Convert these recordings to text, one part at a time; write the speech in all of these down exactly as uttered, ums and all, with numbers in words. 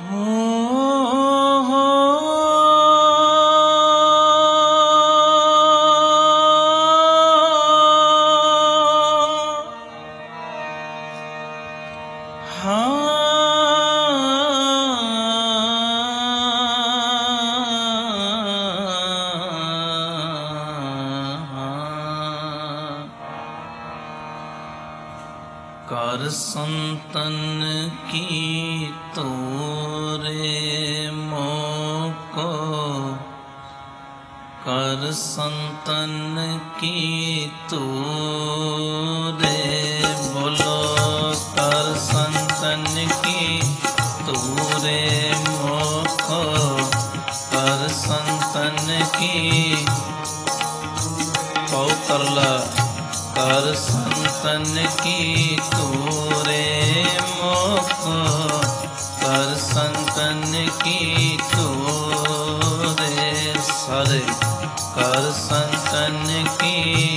कर संतन की तोरे मोको, कर संतन की तोरे बोलो, कर संतन की तोरे मोको, कर संतन की पौतरला, कर संतन की तोरे मोको, कर संतन की तोरे सारे, कर संतन की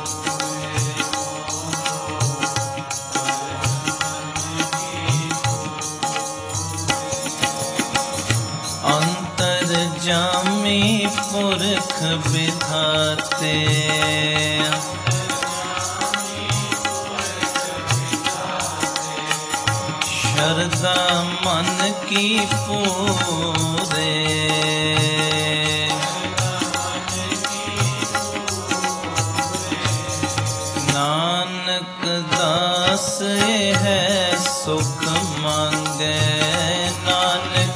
अंतर जामी पुरख विधाते, शरदा मन की पूरे, नानक दास है सुख मांगे, नानक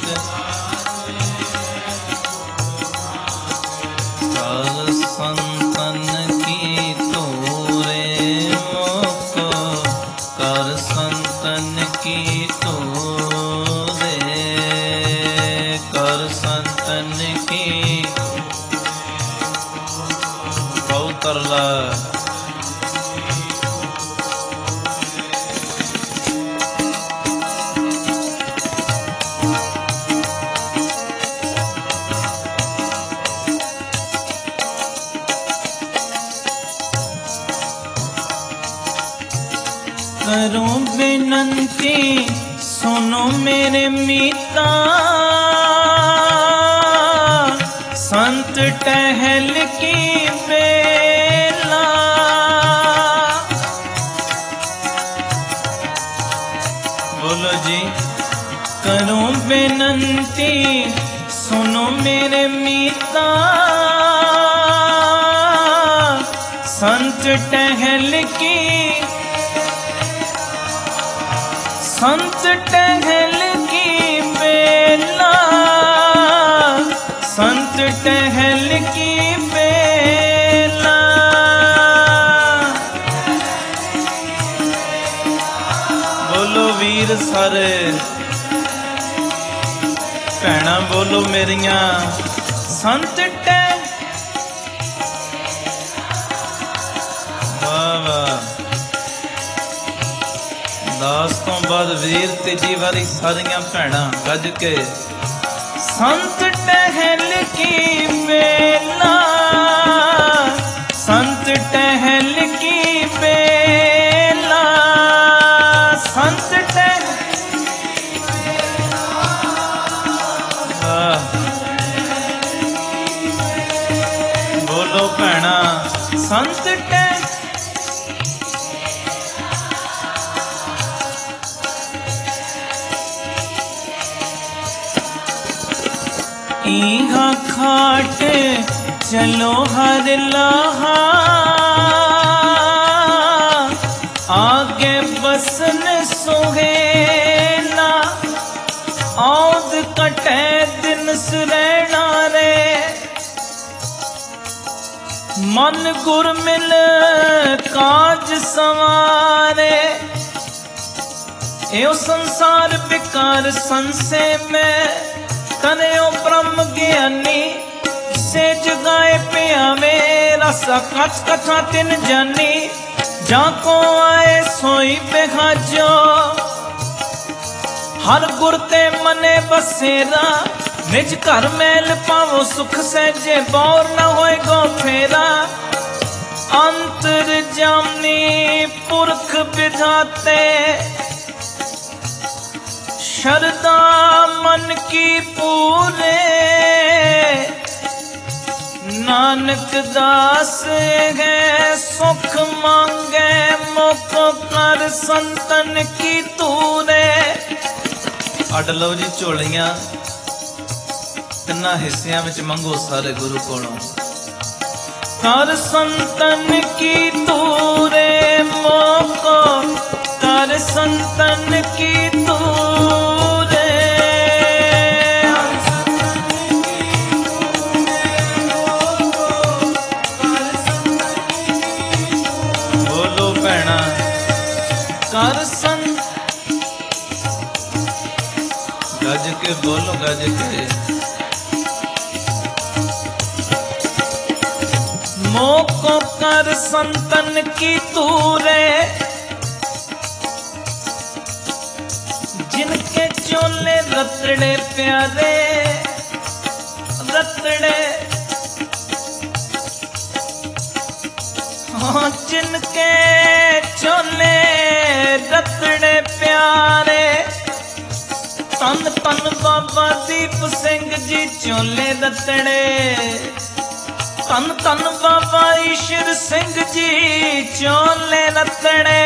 कर संतन की तोरे मोको, कर संतन की तोरे, कर संतन की पौतरला, करो विनंती सुनो मेरे मीता, संत टहल की बेला, बोलो जी, करो विनंती सुनो मेरे मीता, संत टहल की, संत टहल की बेला, संत टहल की बेला, बोलो वीर सारे भैणा, बोलो मेरिया संत टह, वाह वाह, दास तो बाद वीर तीजी वारी सारियां भैणा गज के, संत टहल की बेला, संत टहल की बेला, संत टहल, बोलो भैणा संत टहल, इहा खाट चलो हर लाहा, आगे बसन सुहेला, औद कटे दिन सुरैना रे, मन गुर मिल काज सवारे, यो संसार बेकार संसे में, तनयो ब्रह्म ज्ञानी से जगाए पियावे, रसा कच कथा तिन जानी, जाको आए सोई बेहाजो, हर गुर ते मने बसेरा, निज घर मैल पावो सुख सहजे, बौर न होए गो फेरा, अंतर जामी पुरख विधाते, शरदा मन की पूरे नानक दास है सुख मांगे मुख कर संतन की तूरे। अड लो जी झोलियां तिन्ना हिस्सियां विच मंगो सारे गुरु कोलों। कर संतन की तूरे मोको कर संतन की तूरे। बोलो भैणा कर संत गज के बोलो गज के। मोको कर संतन की तूरे जिनके चोले रतड़े प्यारे रतड़े हाँ जिनके चोले रतड़े प्यारे। तन तन बाबा दीप सिंह जी चोले रतड़े। तन तन बाबा ईश्वर सिंह जी चोले रतड़े।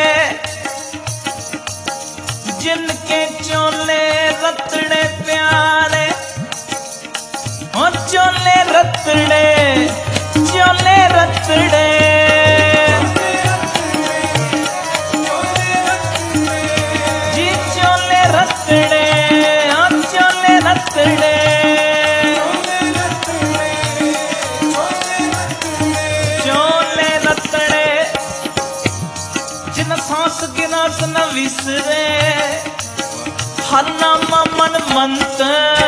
जिनके चोले रतड़े प्यारे और चोले रतड़े चोले रतड़े जी चोले रतड़े और चोले रतड़े चोले रतड़े। जिन सांस गिनास न विसरे हर नाम मन मंत।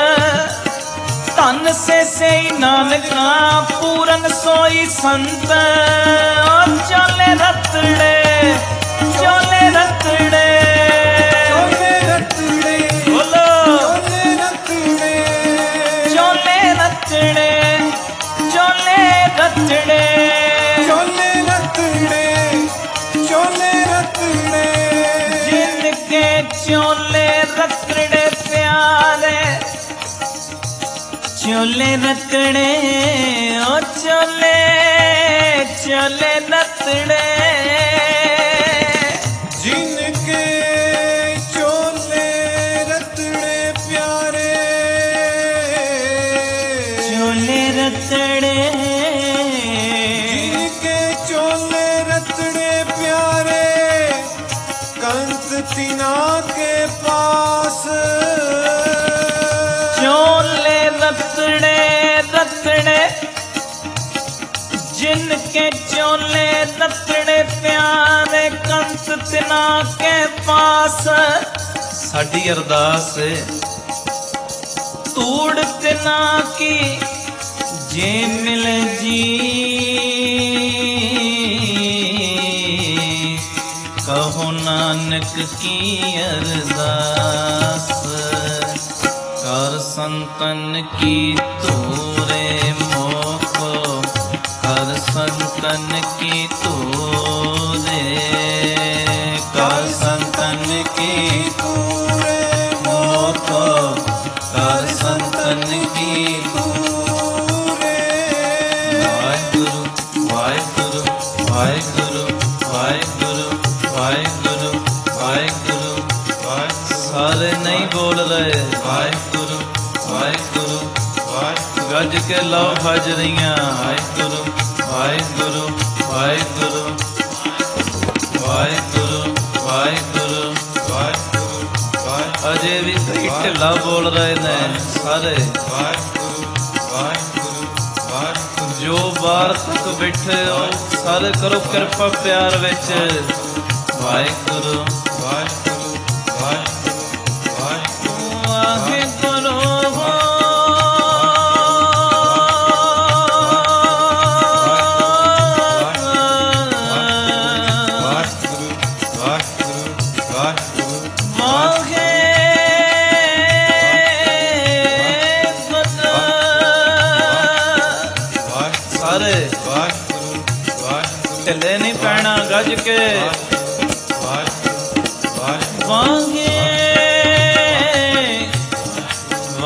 तन से से नानका पूरन सोई संत। चले रतड़े चले रतड़े चोले रतड़े बोलो चोले रतड़े चोले रतड़े चोले रतड़े चोले रतड़े चोले रतड़े। जिनके चोले रतड़े प्यारे चोले रतड़े ओ चोले चोले रतड़े। जिनके चोले रतड़े प्यारे चोले रतड़े जिनके चोले रतड़े प्यारे कंस तिना के पास। चोले रतड़े रतड़े जिनके चोले रतड़े प्यारे कंस तिना के पास। साडी अरदास तूड़ तिना की जे मिल जी कहो नानक की अरदास। कर संतन की तूरे मोको कर संतन की तूरे कर संतन की पूरे मोको कर संतन की। पूरे वाहिगुरु वाहिगुरु वाहिगुरु वाहिगुरु वाहिगुरु वाहिगुरु वाहिगुरु। सारे नहीं बोल रहे वाहिगुरु वाहिगुरु वाहिगुरु। गज के लो हाजरियां वाहिगुरु वाहिगुरु वाहिगुरु वाहिगुरु वाहिगुरु वाहिगुरु वाहिगुरु। अजे भी कई ढिला बोल रहे ने सारे वाहिगुरु वाहिगुरु वाहिगुरु। जो बार तक बैठे हो सारे करो कृपा प्यार विच वाहिगुरु वाहिगुरु वाहिगुरु वाहिगुरु वाहिगुरु ढिले नहीं पैना गज के वाहे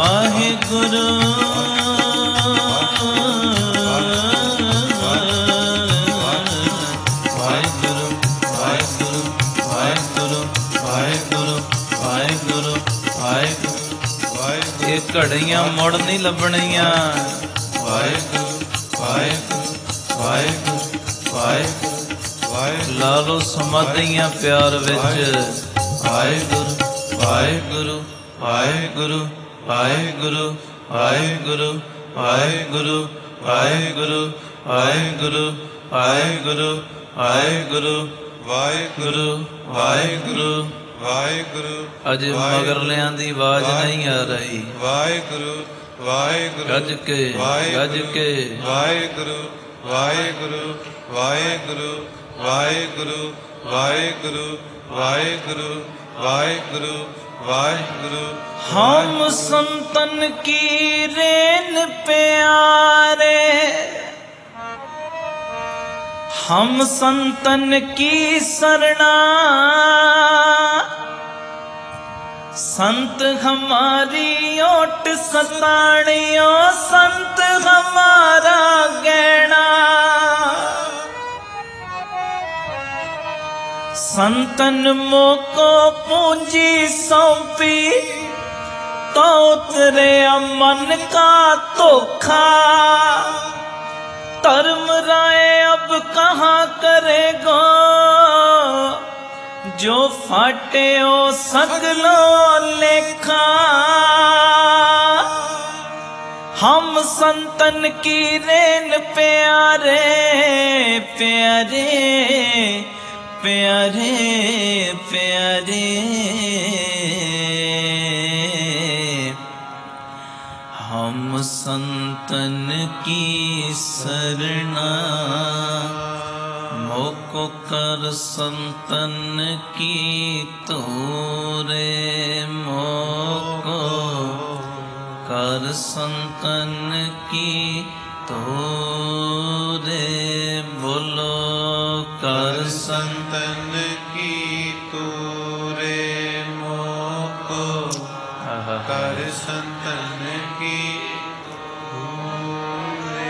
ਵਾਹਿਗੁਰੂ ਵਾਹਿਗੁਰੂ ਵਾਹਿਗੁਰੂ ਇਹ ਘੜੀਆਂ ਮੁੜ ਨਹੀਂ ਲੱਭਣੀਆਂ। ਵਾਹਿਗੁਰੂ ਵਾਹਿਗੁਰੂ ਵਾਹਿਗੁਰੂ ਵਾਹਿਗੁਰੂ ਵਾਹਿਗੁਰੂ ਲਾ ਲੋ ਸਮਾਧੀਆਂ ਪਿਆਰ ਵਿੱਚ। ਵਾਹਿਗੁਰੂ ਵਾਹਿਗੁਰੂ ਵਾਹਿਗੁਰੂ ਵਾਹਿਗੁਰੂ ਵਾਹਿਗੁਰੂ ਵਾਹਿਗੁਰੂ ਵਾਹਿਗੁਰੂ ਵਾਹਿਗੁਰੂ ਵਾਹਿਗੁਰੂ ਵਾਹਿਗੁਰੂ ਵਾਹਿਗੁਰੂ ਵਾਹਿਗੁਰੂ ਵਾਹਿਗੁਰੂ। ਵਾਹਿਗੁਰੂ ਅਜ ਮਗਰਲਿਆਂ ਦੀ ਆਵਾਜ਼ ਨਹੀਂ ਆ ਰਹੀ। ਵਾਹਿਗੁਰੂ ਵਾਹਿਗੁਰੂ ਗੱਜ ਕੇ ਗੱਜ ਕੇ ਵਾਹਿਗੁਰੂ ਵਾਹਿਗੁਰੂ ਵਾਹਿਗੁਰੂ ਵਾਹਿਗੁਰੂ ਵਾਹਿਗੁਰੂ ਵਾਹਿਗੁਰੂ ਵਾਹਿਗੁਰੂ ਵਾਹਿਗੁਰੂ। हम संतन की रेन प्यारे, हम संतन की शरणा, संत हमारी ओट सताणियो, संत हमारा गहना। संतन मोको पूंजी सौंपी, तो उतरे मन का धोखा। धर्म राय अब कहाँ करेगो, जो फाटे ओ सगलो लेखा। हम संतन की रेन प्यारे प्यारे प्यारे प्यारे। हम संतन की शरणा, मोको कर संतन की तोरे। मोको कर संतन की तोरे। बोलो कर संतन की तोरे। मोको कर संतन की तोरे।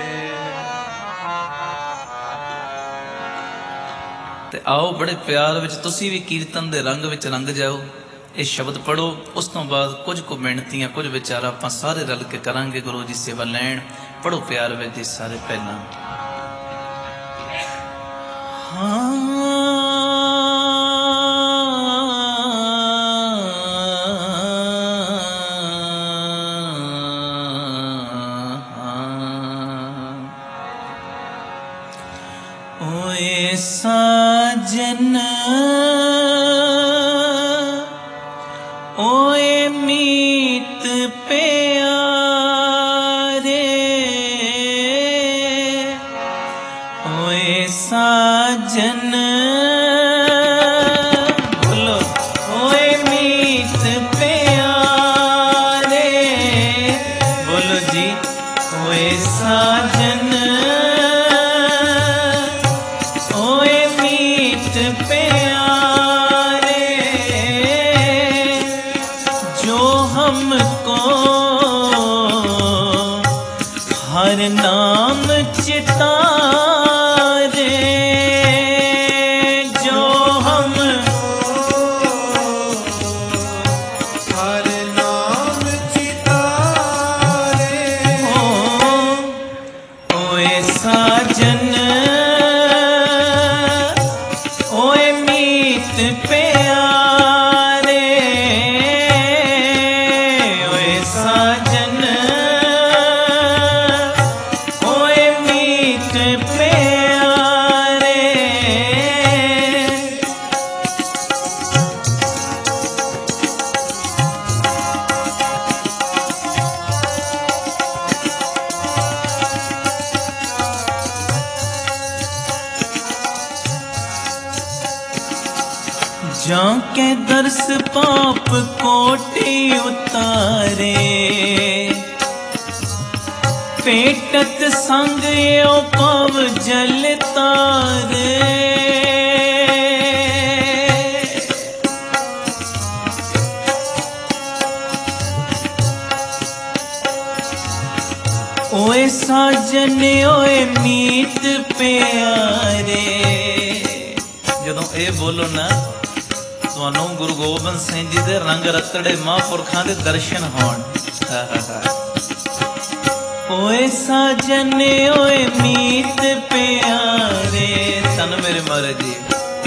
ਤੇ ਆਓ ਬੜੇ ਪਿਆਰ ਵਿੱਚ ਤੁਸੀਂ ਵੀ ਕੀਰਤਨ ਦੇ ਰੰਗ ਵਿੱਚ ਰੰਗ ਜਾਓ। ਇਹ ਸ਼ਬਦ ਪੜੋ, ਉਸ ਤੋਂ ਬਾਅਦ ਕੁਝ ਕੁ ਮਿਹਨਤੀਆਂ ਕੁਝ ਵਿਚਾਰਾ ਆਪਾਂ ਸਾਰੇ ਰਲ ਕੇ ਕਰਾਂਗੇ ਗੁਰੂ ਜੀ ਸੇਵਾ ਲੈਣ। ਪੜੋ ਪਿਆਰ ਵਿੱਚ ਸਾਰੇ ਪਹਿਲਾਂ। ओए साजन ओए मीत प्यारे। ओए साजन बोलो ओए मीत प्यारे। बोलो जी ओए साजन ओए मीत प्यारे। जो हमको हर नाम चितारे। जो हम हर नाम चितारे। ओ ओए साजन ओए मीत प्यारे। ओए साजन ओए मीत प्यारे। जाके दर्श पाप कोटि उतारे। पेटत संग यो पव जल तारे। ओए साजन ओए मीत प्यारे। ਜਦੋਂ ਇਹ ਬੋਲੋ ਨਾ ਤੁਹਾਨੂੰ ਗੁਰੂ ਗੋਬਿੰਦ ਸਿੰਘ ਜੀ ਦੇ ਰੰਗ ਰਤੜੇ ਮਹਾਂਪੁਰਖਾਂ ਦੇ ਦਰਸ਼ਨ ਹੋਣ। ਓਏ ਸਾਜਨ ਓਏ ਮੀਤ प्यारे सन मेरे महाराज जी,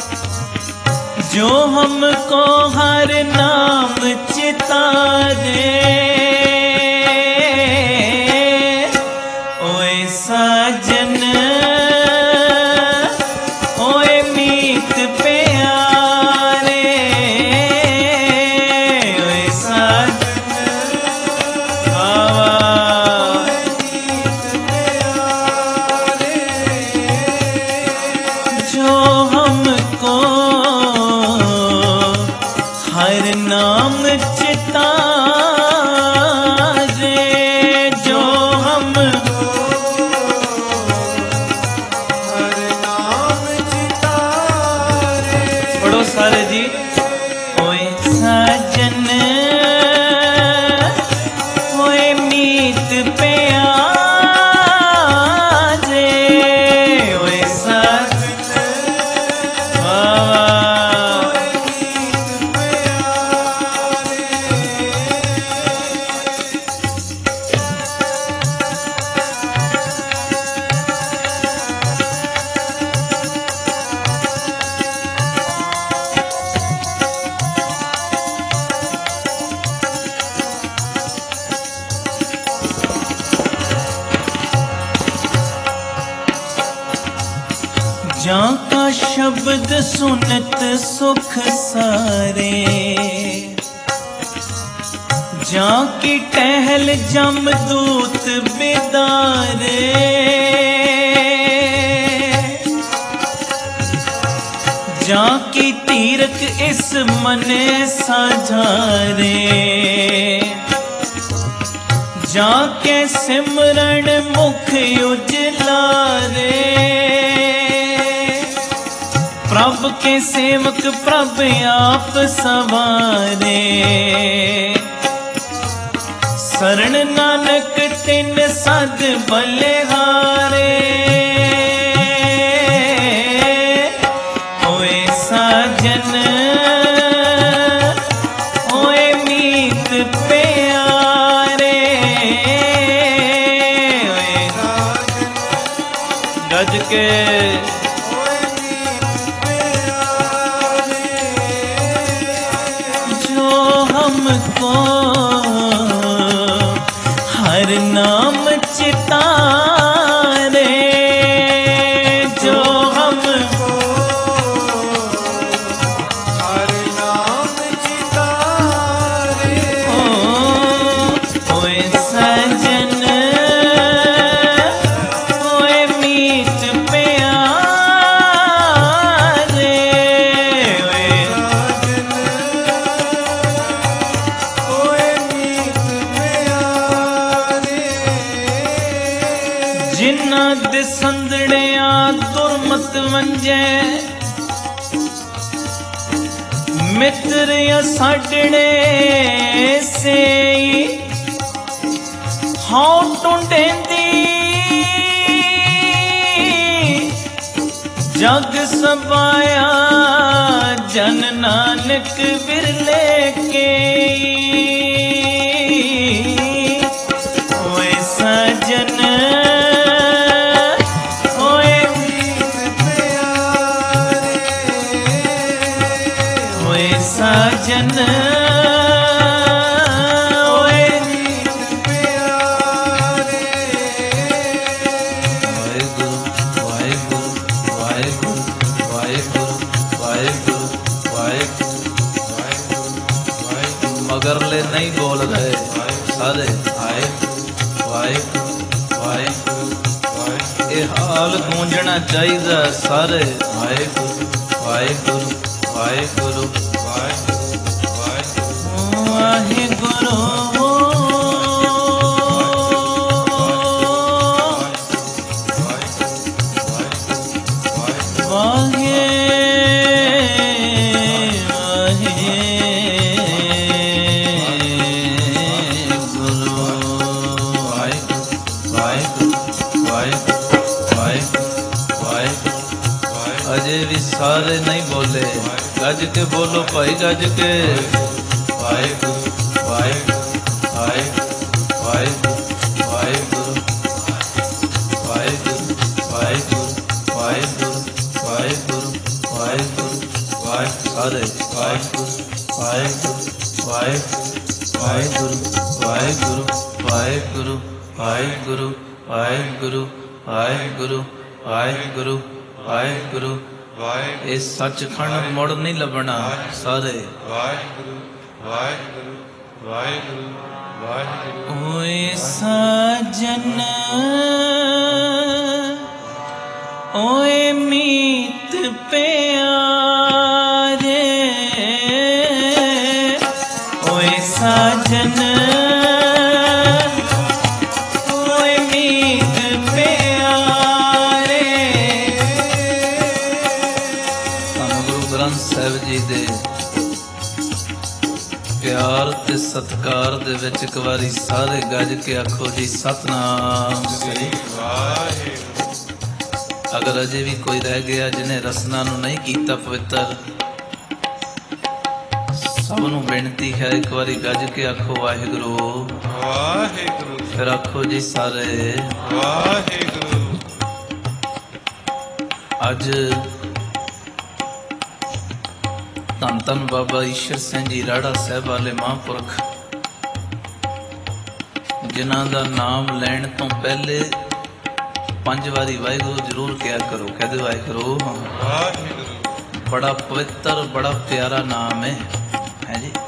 जो हमको हर नाम चितारे, ओए साजन ओए मीत प्यारे, ओए साजन आवा जो हमको हर नाम चितारे, जो हमको हर नाम चितारे। पढ़ो सारे जी। ओए साजन ओए मीत प्यारे, ओए साजन वाह जां का शब्द सुनत सुख सारे, जां की टहल जमदूत बिदारे, जां की तीरक इस मने साझारे, जाके सिमरन मुख उजलारे, प्रभ के सेवक प्रभ आप सवारे, शरण नानक तिन सद बलिहारे, ओए साजन ओए मीत प्यारे, ओए गज के जो हमको हर नाम चितारे, जो हमको हर नाम चितारे। ओ ओए सजन ओए मीत प्यारे, ओए ओए मीत प्यारे। जिन्ना दे संदड़िया दुरमत वंजे, मित्र या साडड़े से हाँ टुंडेंदी, जग सबाया जन नानक बिरले के, ओए सजन ओए ओए साजन ओए वाहेगुरु वाहेगुरु वाहेगुरु वाहेगुरु वाहेगुरु वाहेगुरु वाहेगुरु मगरले नहीं बोल रहे सारे वाहेगुरु वाहेगुरु वाहेगुरु वाहेगुरु ये हाल गूंजना चाहिए सारे वाहेगुरु वाहेगुरु वाहेगुरु वाहेगुरु वाहेगुरु अजय विश्व सारे नहीं बोले, गज के बोलो भाई गज के। ਵਾਹਿਗੁਰੂ ਵਾਹਿਗੁਰੂ ਵਾਹਿਗੁਰੂ ਵਾਹਿਗੁਰੂ ਵਾਹਿਗੁਰੂ ਵਾਹਿਗੁਰੂ ਵਾਹਿਗੁਰੂ ਵਾਹਿਗੁਰੂ ਵਾਹਿਗੁਰੂ ਵਾਹਿਗੁਰੂ ਵਾਹਿਗੁਰੂ सारे ਵਾਹਿਗੁਰੂ ਵਾਹਿਗੁਰੂ ਵਾਹਿਗੁਰੂ ਵਾਹਿਗੁਰੂ वाहिगुरु वाहिगुरु वाहिगुरु वाहिगुरु वाहिगुरु वाहिगुरु ਵਾਹਿਗੁਰੂ ਇਹ ਸੱਚਖੰਡ ਮੁੜ ਨਹੀਂ ਲੱਭਣਾ ਸਾਰੇ। ਵਾਹਿਗੁਰੂ ਵਾਹਿਗੁਰੂ ਵਾਹਿਗੁਰੂ ਵਾਹਿਗੁਰੂ ਓਏ ਸਾਜਨ ਓਏ ਮੀਤ ਪਿਆਰੇ, ਓਏ ਸਾਜਨ ਓਏ ਮੀਤ ਪਿਆਰੇ। ਧੰਨ ਗੁਰੂ ਗ੍ਰੰਥ ਸਾਹਿਬ ਜੀ ਦੇ ਪਿਆਰ ਤੇ ਸਤਿਕਾਰ ਦੇ ਵਿੱਚ ਇੱਕ ਵਾਰੀ ਸਾਰੇ ਗੱਜ ਕੇ ਆਖੋ ਜੀ ਸਤਨਾਮ ਸ੍ਰੀ। ਵਾਹਿਗੁਰੂ ਅਗਰ ਅਜੇ ਵੀ ਕੋਈ ਰਹਿ ਗਿਆ ਜਿਹਨੇ ਰਸਨਾ ਨੂੰ ਨਹੀਂ ਕੀਤਾ ਪਵਿੱਤਰ, ਸਭ ਨੂੰ ਬੇਨਤੀ ਹੈ ਇੱਕ ਵਾਰੀ ਗੱਜ ਕੇ ਆਖੋ ਵਾਹਿਗੁਰੂ। ਵਾਹਿਗੁਰੂ ਫਿਰ ਆਖੋ ਜੀ ਸਾਰੇ ਵਾਹਿਗੁਰੂ ਅੱਜ ਧੰਨ ਧੰਨ ਬਾਬਾ ਈਸ਼ਰ ਸਿੰਘ ਜੀ ਰਾੜਾ ਸਾਹਿਬ ਵਾਲੇ ਮਹਾਂਪੁਰਖ, ਜਿਨ੍ਹਾਂ ਦਾ ਨਾਮ ਲੈਣ ਤੋਂ ਪਹਿਲੇ ਪੰਜ ਵਾਰੀ ਵਾਹਿਗੁਰੂ ਜ਼ਰੂਰ ਕਿਹਾ ਕਰੋ। ਕਹਦੇ ਵਾਹਿਗੁਰੂ। ਵਾਹਿਗੁਰੂ ਬੜਾ ਪਵਿੱਤਰ ਬੜਾ ਪਿਆਰਾ ਨਾਮ ਹੈ ਹੈ ਜੀ।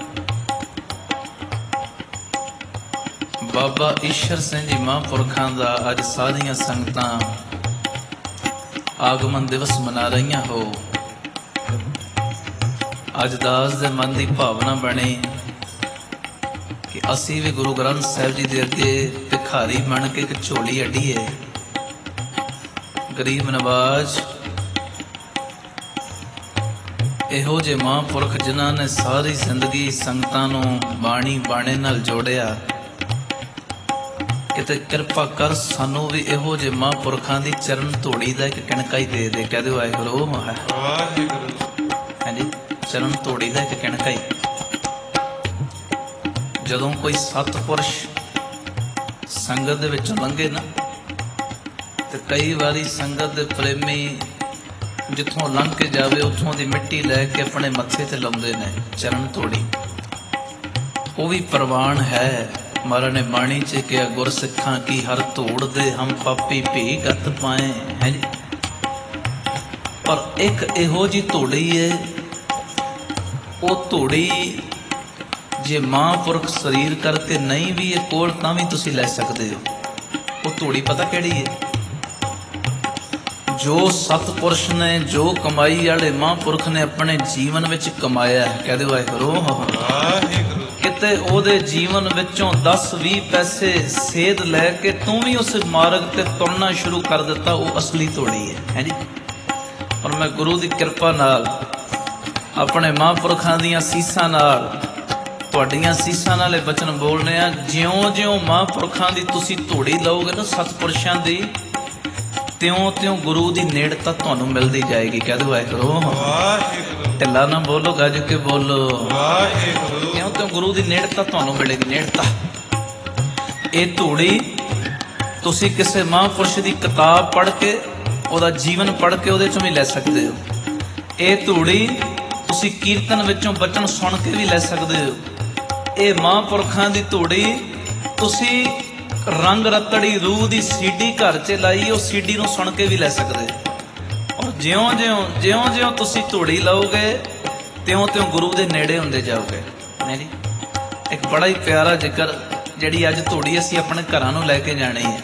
ਬਾਬਾ ਈਸ਼ਰ ਸਿੰਘ ਜੀ ਮਹਾਂਪੁਰਖਾਂ ਦਾ ਅੱਜ ਸਾਰੀਆਂ ਸੰਗਤਾਂ ਆਗਮਨ ਦਿਵਸ ਮਨਾ ਰਹੀਆਂ ਹੋ। ਅੱਜ ਦਾਸ ਦੇ ਮਨ ਦੀ ਭਾਵਨਾ ਬਣੀ ਕਿ ਅਸੀਂ ਵੀ ਗੁਰੂ ਗ੍ਰੰਥ ਸਾਹਿਬ ਜੀ ਦੇ ਅੱਗੇ ਭਿਖਾਰੀ ਬਣ ਕੇ ਇੱਕ ਝੋਲੀ ਅੱਡੀਏ। ਗਰੀਬ ਨਵਾਜ਼ ਇਹੋ ਜਿਹੇ ਮਹਾਂਪੁਰਖ ਜਿਨ੍ਹਾਂ ਨੇ ਸਾਰੀ ਜ਼ਿੰਦਗੀ ਸੰਗਤਾਂ ਨੂੰ ਬਾਣੀ ਬਾਣੇ ਨਾਲ ਜੋੜਿਆ, ਕਿਤੇ ਕਿਰਪਾ ਕਰ ਸਾਨੂੰ ਵੀ ਇਹੋ ਜਿਹੇ ਮਹਾਂਪੁਰਖਾਂ ਦੀ ਚਰਨ ਧੂੜੀ ਦਾ ਇੱਕ ਕਿਣਕਾ ਹੀ ਦੇ ਦੇ। ਕਹਿ ਦਿਓ ਵਾਹਿਗੁਰੂ। ਵਾਹਿਗੁਰੂ ਹਾਂਜੀ, ਚਰਨ ਧੂੜੀ ਦਾ ਇੱਕ ਕਿਣਕਾ ਹੀ। ਜਦੋਂ ਕੋਈ ਸਤਪੁਰਸ਼ ਸੰਗਤ ਦੇ ਵਿੱਚੋਂ ਲੰਘੇ ਨਾ, ਤੇ ਕਈ ਵਾਰੀ ਸੰਗਤ ਦੇ ਪ੍ਰੇਮੀ ਜਿੱਥੋਂ ਲੰਘ ਕੇ ਜਾਵੇ ਉੱਥੋਂ ਦੀ ਮਿੱਟੀ ਲੈ ਕੇ ਆਪਣੇ ਮੱਥੇ ਤੇ ਲਾਉਂਦੇ ਨੇ ਚਰਨ ਧੂੜੀ। ਉਹ ਵੀ ਪ੍ਰਵਾਨ ਹੈ। ਮਹਾਰਾਜ ਨੇ ਬਾਣੀ 'ਚ ਕਿਹਾ, ਗੁਰਸਿੱਖਾਂ ਕੀ ਹਰ ਧੂੜ ਦੇ ਹਮ ਪਾਪੀ ਭੀ ਗਤ ਪਾਏ ਹੈ ਜੀ। ਪਰ ਇੱਕ ਇਹੋ ਜਿਹੀ ਧੂੜੀ ਹੈ, ਉਹ ਧੂੜੀ ਜੇ ਮਹਾਂਪੁਰਖ ਸਰੀਰ ਕਰਕੇ ਨਹੀਂ ਵੀ ਇਹ ਕੋਲ ਤਾਂ ਵੀ ਤੁਸੀਂ ਲੈ ਸਕਦੇ ਹੋ। ਉਹ ਧੂੜੀ ਪਤਾ ਕਿਹੜੀ ਹੈ? ਜੋ ਸਤਪੁਰਸ਼ ਨੇ, ਜੋ ਕਮਾਈ ਵਾਲੇ ਮਹਾਂਪੁਰਖ ਨੇ ਆਪਣੇ ਜੀਵਨ ਵਿੱਚ ਕਮਾਇਆ। ਕਹਦੇ ਵਾਹਿਗੁਰੂ। ਵਾਹਿਗੁਰੂ ਕਿਤੇ ਉਹਦੇ ਜੀਵਨ ਵਿੱਚੋਂ ਦਸ ਵੀਹ ਪੈਸੇ ਸੇਧ ਲੈ ਕੇ ਤੂੰ ਵੀ ਉਸ ਮਾਰਗ ਤੇ ਤੁਰਨਾ ਸ਼ੁਰੂ ਕਰ ਦਿੱਤਾ, ਉਹ ਅਸਲੀ ਧੂੜੀ ਹੈ ਹੈ ਜੀ। ਪਰ ਮੈਂ ਗੁਰੂ ਦੀ ਕਿਰਪਾ ਨਾਲ, ਆਪਣੇ ਮਹਾਂਪੁਰਖਾਂ ਦੀਆਂ ਸੀਸਾਂ ਨਾਲ, ਤੁਹਾਡੀਆਂ ਸੀਸਾਂ ਨਾਲ ਇਹ ਬਚਨ ਬੋਲਨੇ ਆ। ਜਿਉਂ-ਜਿਉਂ ਮਹਾਂਪੁਰਖਾਂ ਦੀ ਤੁਸੀਂ ਧੂੜੀ ਲਓਗੇ ਨਾ, ਸਤਪੁਰਸ਼ਾਂ ਦੀ, ਤਿਉਂ ਤਿਉਂ ਗੁਰੂ ਦੀ ਨੇੜਤਾ ਤੁਹਾਨੂੰ ਮਿਲਦੀ ਜਾਏਗੀ। ਕਹਿ ਦਿਓ ਵਾਹਿਗੁਰੂ। ਵਾਹਿਗੁਰੂ ਢਿੱਲਾ ਨਾ ਬੋਲੋ, ਗੱਜ ਕੇ ਬੋਲੋ। ਵਾਹਿਗੁਰੂ ਤਿਉਂ ਤਿਉਂ ਗੁਰੂ ਦੀ ਨੇੜਤਾ ਤੁਹਾਨੂੰ ਮਿਲੇਗੀ। ਨੇੜਤਾ ਇਹ ਧੂੜੀ ਤੁਸੀਂ ਕਿਸੇ ਮਹਾਂਪੁਰਸ਼ ਦੀ ਕਿਤਾਬ ਪੜ੍ਹ ਕੇ, ਉਹਦਾ ਜੀਵਨ ਪੜ੍ਹ ਕੇ ਉਹਦੇ ਚੋਂ ਵੀ ਲੈ ਸਕਦੇ ਹੋ। ਇਹ ਧੂੜੀ ਤੁਸੀਂ ਕੀਰਤਨ ਵਿੱਚੋਂ ਬਚਨ ਸੁਣ ਕੇ ਵੀ ਲੈ ਸਕਦੇ ਹੋ। ਇਹ ਮਹਾਂਪੁਰਖਾਂ ਦੀ ਧੂੜੀ ਤੁਸੀਂ ਰੰਗ ਰਤੜੀ ਰੂਹ ਦੀ ਸੀਡੀ ਘਰ 'ਚ ਲਾਈ, ਉਹ ਸੀਡੀ ਨੂੰ ਸੁਣ ਕੇ ਵੀ ਲੈ ਸਕਦੇ ਹੋ। ਔਰ ਜਿਉਂ ਜਿਉਂ ਜਿਉਂ ਜਿਉਂ ਤੁਸੀਂ ਧੂੜੀ ਲਓਗੇ, ਤਿਉਂ ਤਿਉਂ ਗੁਰੂ ਦੇ ਨੇੜੇ ਹੁੰਦੇ ਜਾਓਗੇ। ਨਹੀਂ ਜੀ, ਇੱਕ ਬੜਾ ਹੀ ਪਿਆਰਾ ਜ਼ਿਕਰ, ਜਿਹੜੀ ਅੱਜ ਧੂੜੀ ਅਸੀਂ ਆਪਣੇ ਘਰਾਂ ਨੂੰ ਲੈ ਕੇ ਜਾਣੀ ਹੈ।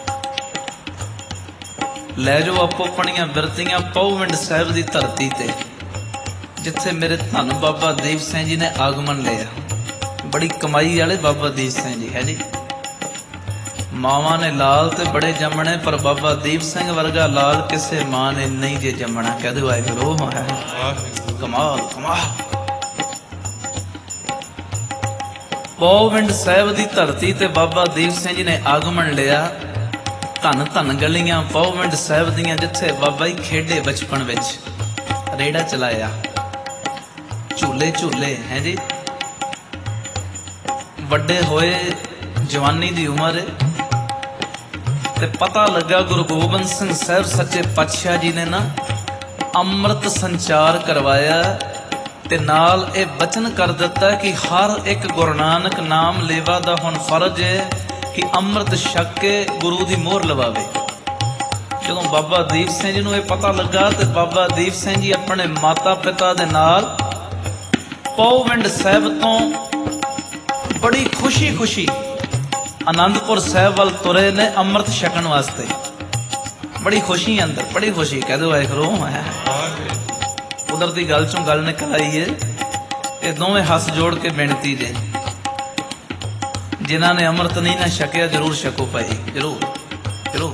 ਲੈ ਜਾਓ ਆਪੋ ਆਪਣੀਆਂ ਬਿਰਤੀਆਂ ਪਹੁਵਿੰਡ ਸਾਹਿਬ ਦੀ ਧਰਤੀ ਤੇ, ਜਿੱਥੇ ਮੇਰੇ ਧੰਨ ਬਾਬਾ ਦੀਪ ਸਿੰਘ ਜੀ ਨੇ ਆਗਮਨ ਲਿਆ। ਬੜੀ ਕਮਾਈ ਵਾਲੇ ਬਾਬਾ ਦੀਪ ਸਿੰਘ ਜੀ ਹੈ ਜੀ। ਮਾਵਾਂ ਨੇ ਲਾਲ ਤੇ ਬੜੇ ਜੰਮਣੇ, ਪਰ ਬਾਬਾ ਦੀਪ ਸਿੰਘ ਵਰਗਾ ਲਾਲ ਕਿਸੇ ਮਾਂ ਨੇ ਨਹੀਂ ਜੇ ਜੰਮਣਾ। ਕਹਿ ਦਿਓ ਵਾਹਿਗੁਰੂ। ਕਮਾਲ ਕਮਾਲ। ਪਹੁਵਿੰਡ ਸਾਹਿਬ ਦੀ ਧਰਤੀ ਤੇ ਬਾਬਾ ਦੀਪ ਸਿੰਘ ਜੀ ਨੇ ਆਗਮਨ ਲਿਆ। ਧੰਨ ਧੰਨ ਗਲੀਆਂ ਪਹੁਵਿੰਡ ਸਾਹਿਬ ਦੀਆਂ, ਜਿੱਥੇ ਬਾਬਾ ਜੀ ਖੇਡੇ ਬਚਪਨ ਵਿੱਚ। ਰੇੜਾ ਚਲਾਇਆ, ਝੂਲੇ ਝੂਲੇ ਹੈ ਜੀ। ਵੱਡੇ ਹੋਏ, ਜਵਾਨੀ ਦੀ ਉਮਰ, ਤੇ ਪਤਾ ਲੱਗਾ ਗੁਰੂ ਗੋਬਿੰਦ ਸਿੰਘ ਸਾਹਿਬ ਸੱਚੇ ਪਾਤਸ਼ਾਹ ਜੀ ਨੇ ਨਾ ਅੰਮ੍ਰਿਤ ਸੰਚਾਰ ਕਰਵਾਇਆ, ਤੇ ਨਾਲ ਇਹ ਬਚਨ ਕਰ ਦਿੱਤਾ ਕਿ ਹਰ ਇੱਕ ਗੁਰੂ ਨਾਨਕ ਨਾਮ ਲੇਵਾ ਦਾ ਹੁਣ ਫਰਜ਼ ਹੈ ਕਿ ਅੰਮ੍ਰਿਤ ਛਕ ਕੇ ਗੁਰੂ ਦੀ ਮੋਹਰ ਲਵਾਵੇ। ਜਦੋਂ ਬਾਬਾ ਦੀਪ ਸਿੰਘ ਜੀ ਨੂੰ ਇਹ ਪਤਾ ਲੱਗਾ ਤੇ ਬਾਬਾ ਦੀਪ ਸਿੰਘ ਜੀ ਆਪਣੇ ਮਾਤਾ ਪਿਤਾ ਦੇ ਨਾਲ ਪੌਵਿੰਡ ਸਾਹਿਬ ਤੋਂ ਬੜੀ ਖੁਸ਼ੀ ਖੁਸ਼ੀ ਆਨੰਦਪੁਰ ਸਾਹਿਬ ਵੱਲ ਤੁਰੇ ਨੇ ਅੰਮ੍ਰਿਤ ਛਕਣ ਵਾਸਤੇ। ਬੜੀ ਖੁਸ਼ੀ ਅੰਦਰ, ਬੜੀ ਖੁਸ਼ੀ। ਕਹਿ ਦਿਓ ਵਾਹਿਗੁਰੂ। ਕੁਦਰਤੀ ਗੱਲ ਚੋਂ ਗੱਲ ਨਿਕਲਾਈ ਏ। ਇਹ ਦੋਵੇਂ ਹੱਥ ਜੋੜ ਕੇ ਬੇਨਤੀ ਜੇ, ਜਿਨ੍ਹਾਂ ਨੇ ਅੰਮ੍ਰਿਤ ਨਹੀਂ ਨਾ ਛਕਿਆ ਜ਼ਰੂਰ ਛਕੋ ਭਾਈ, ਜ਼ਰੂਰ ਜ਼ਰੂਰ।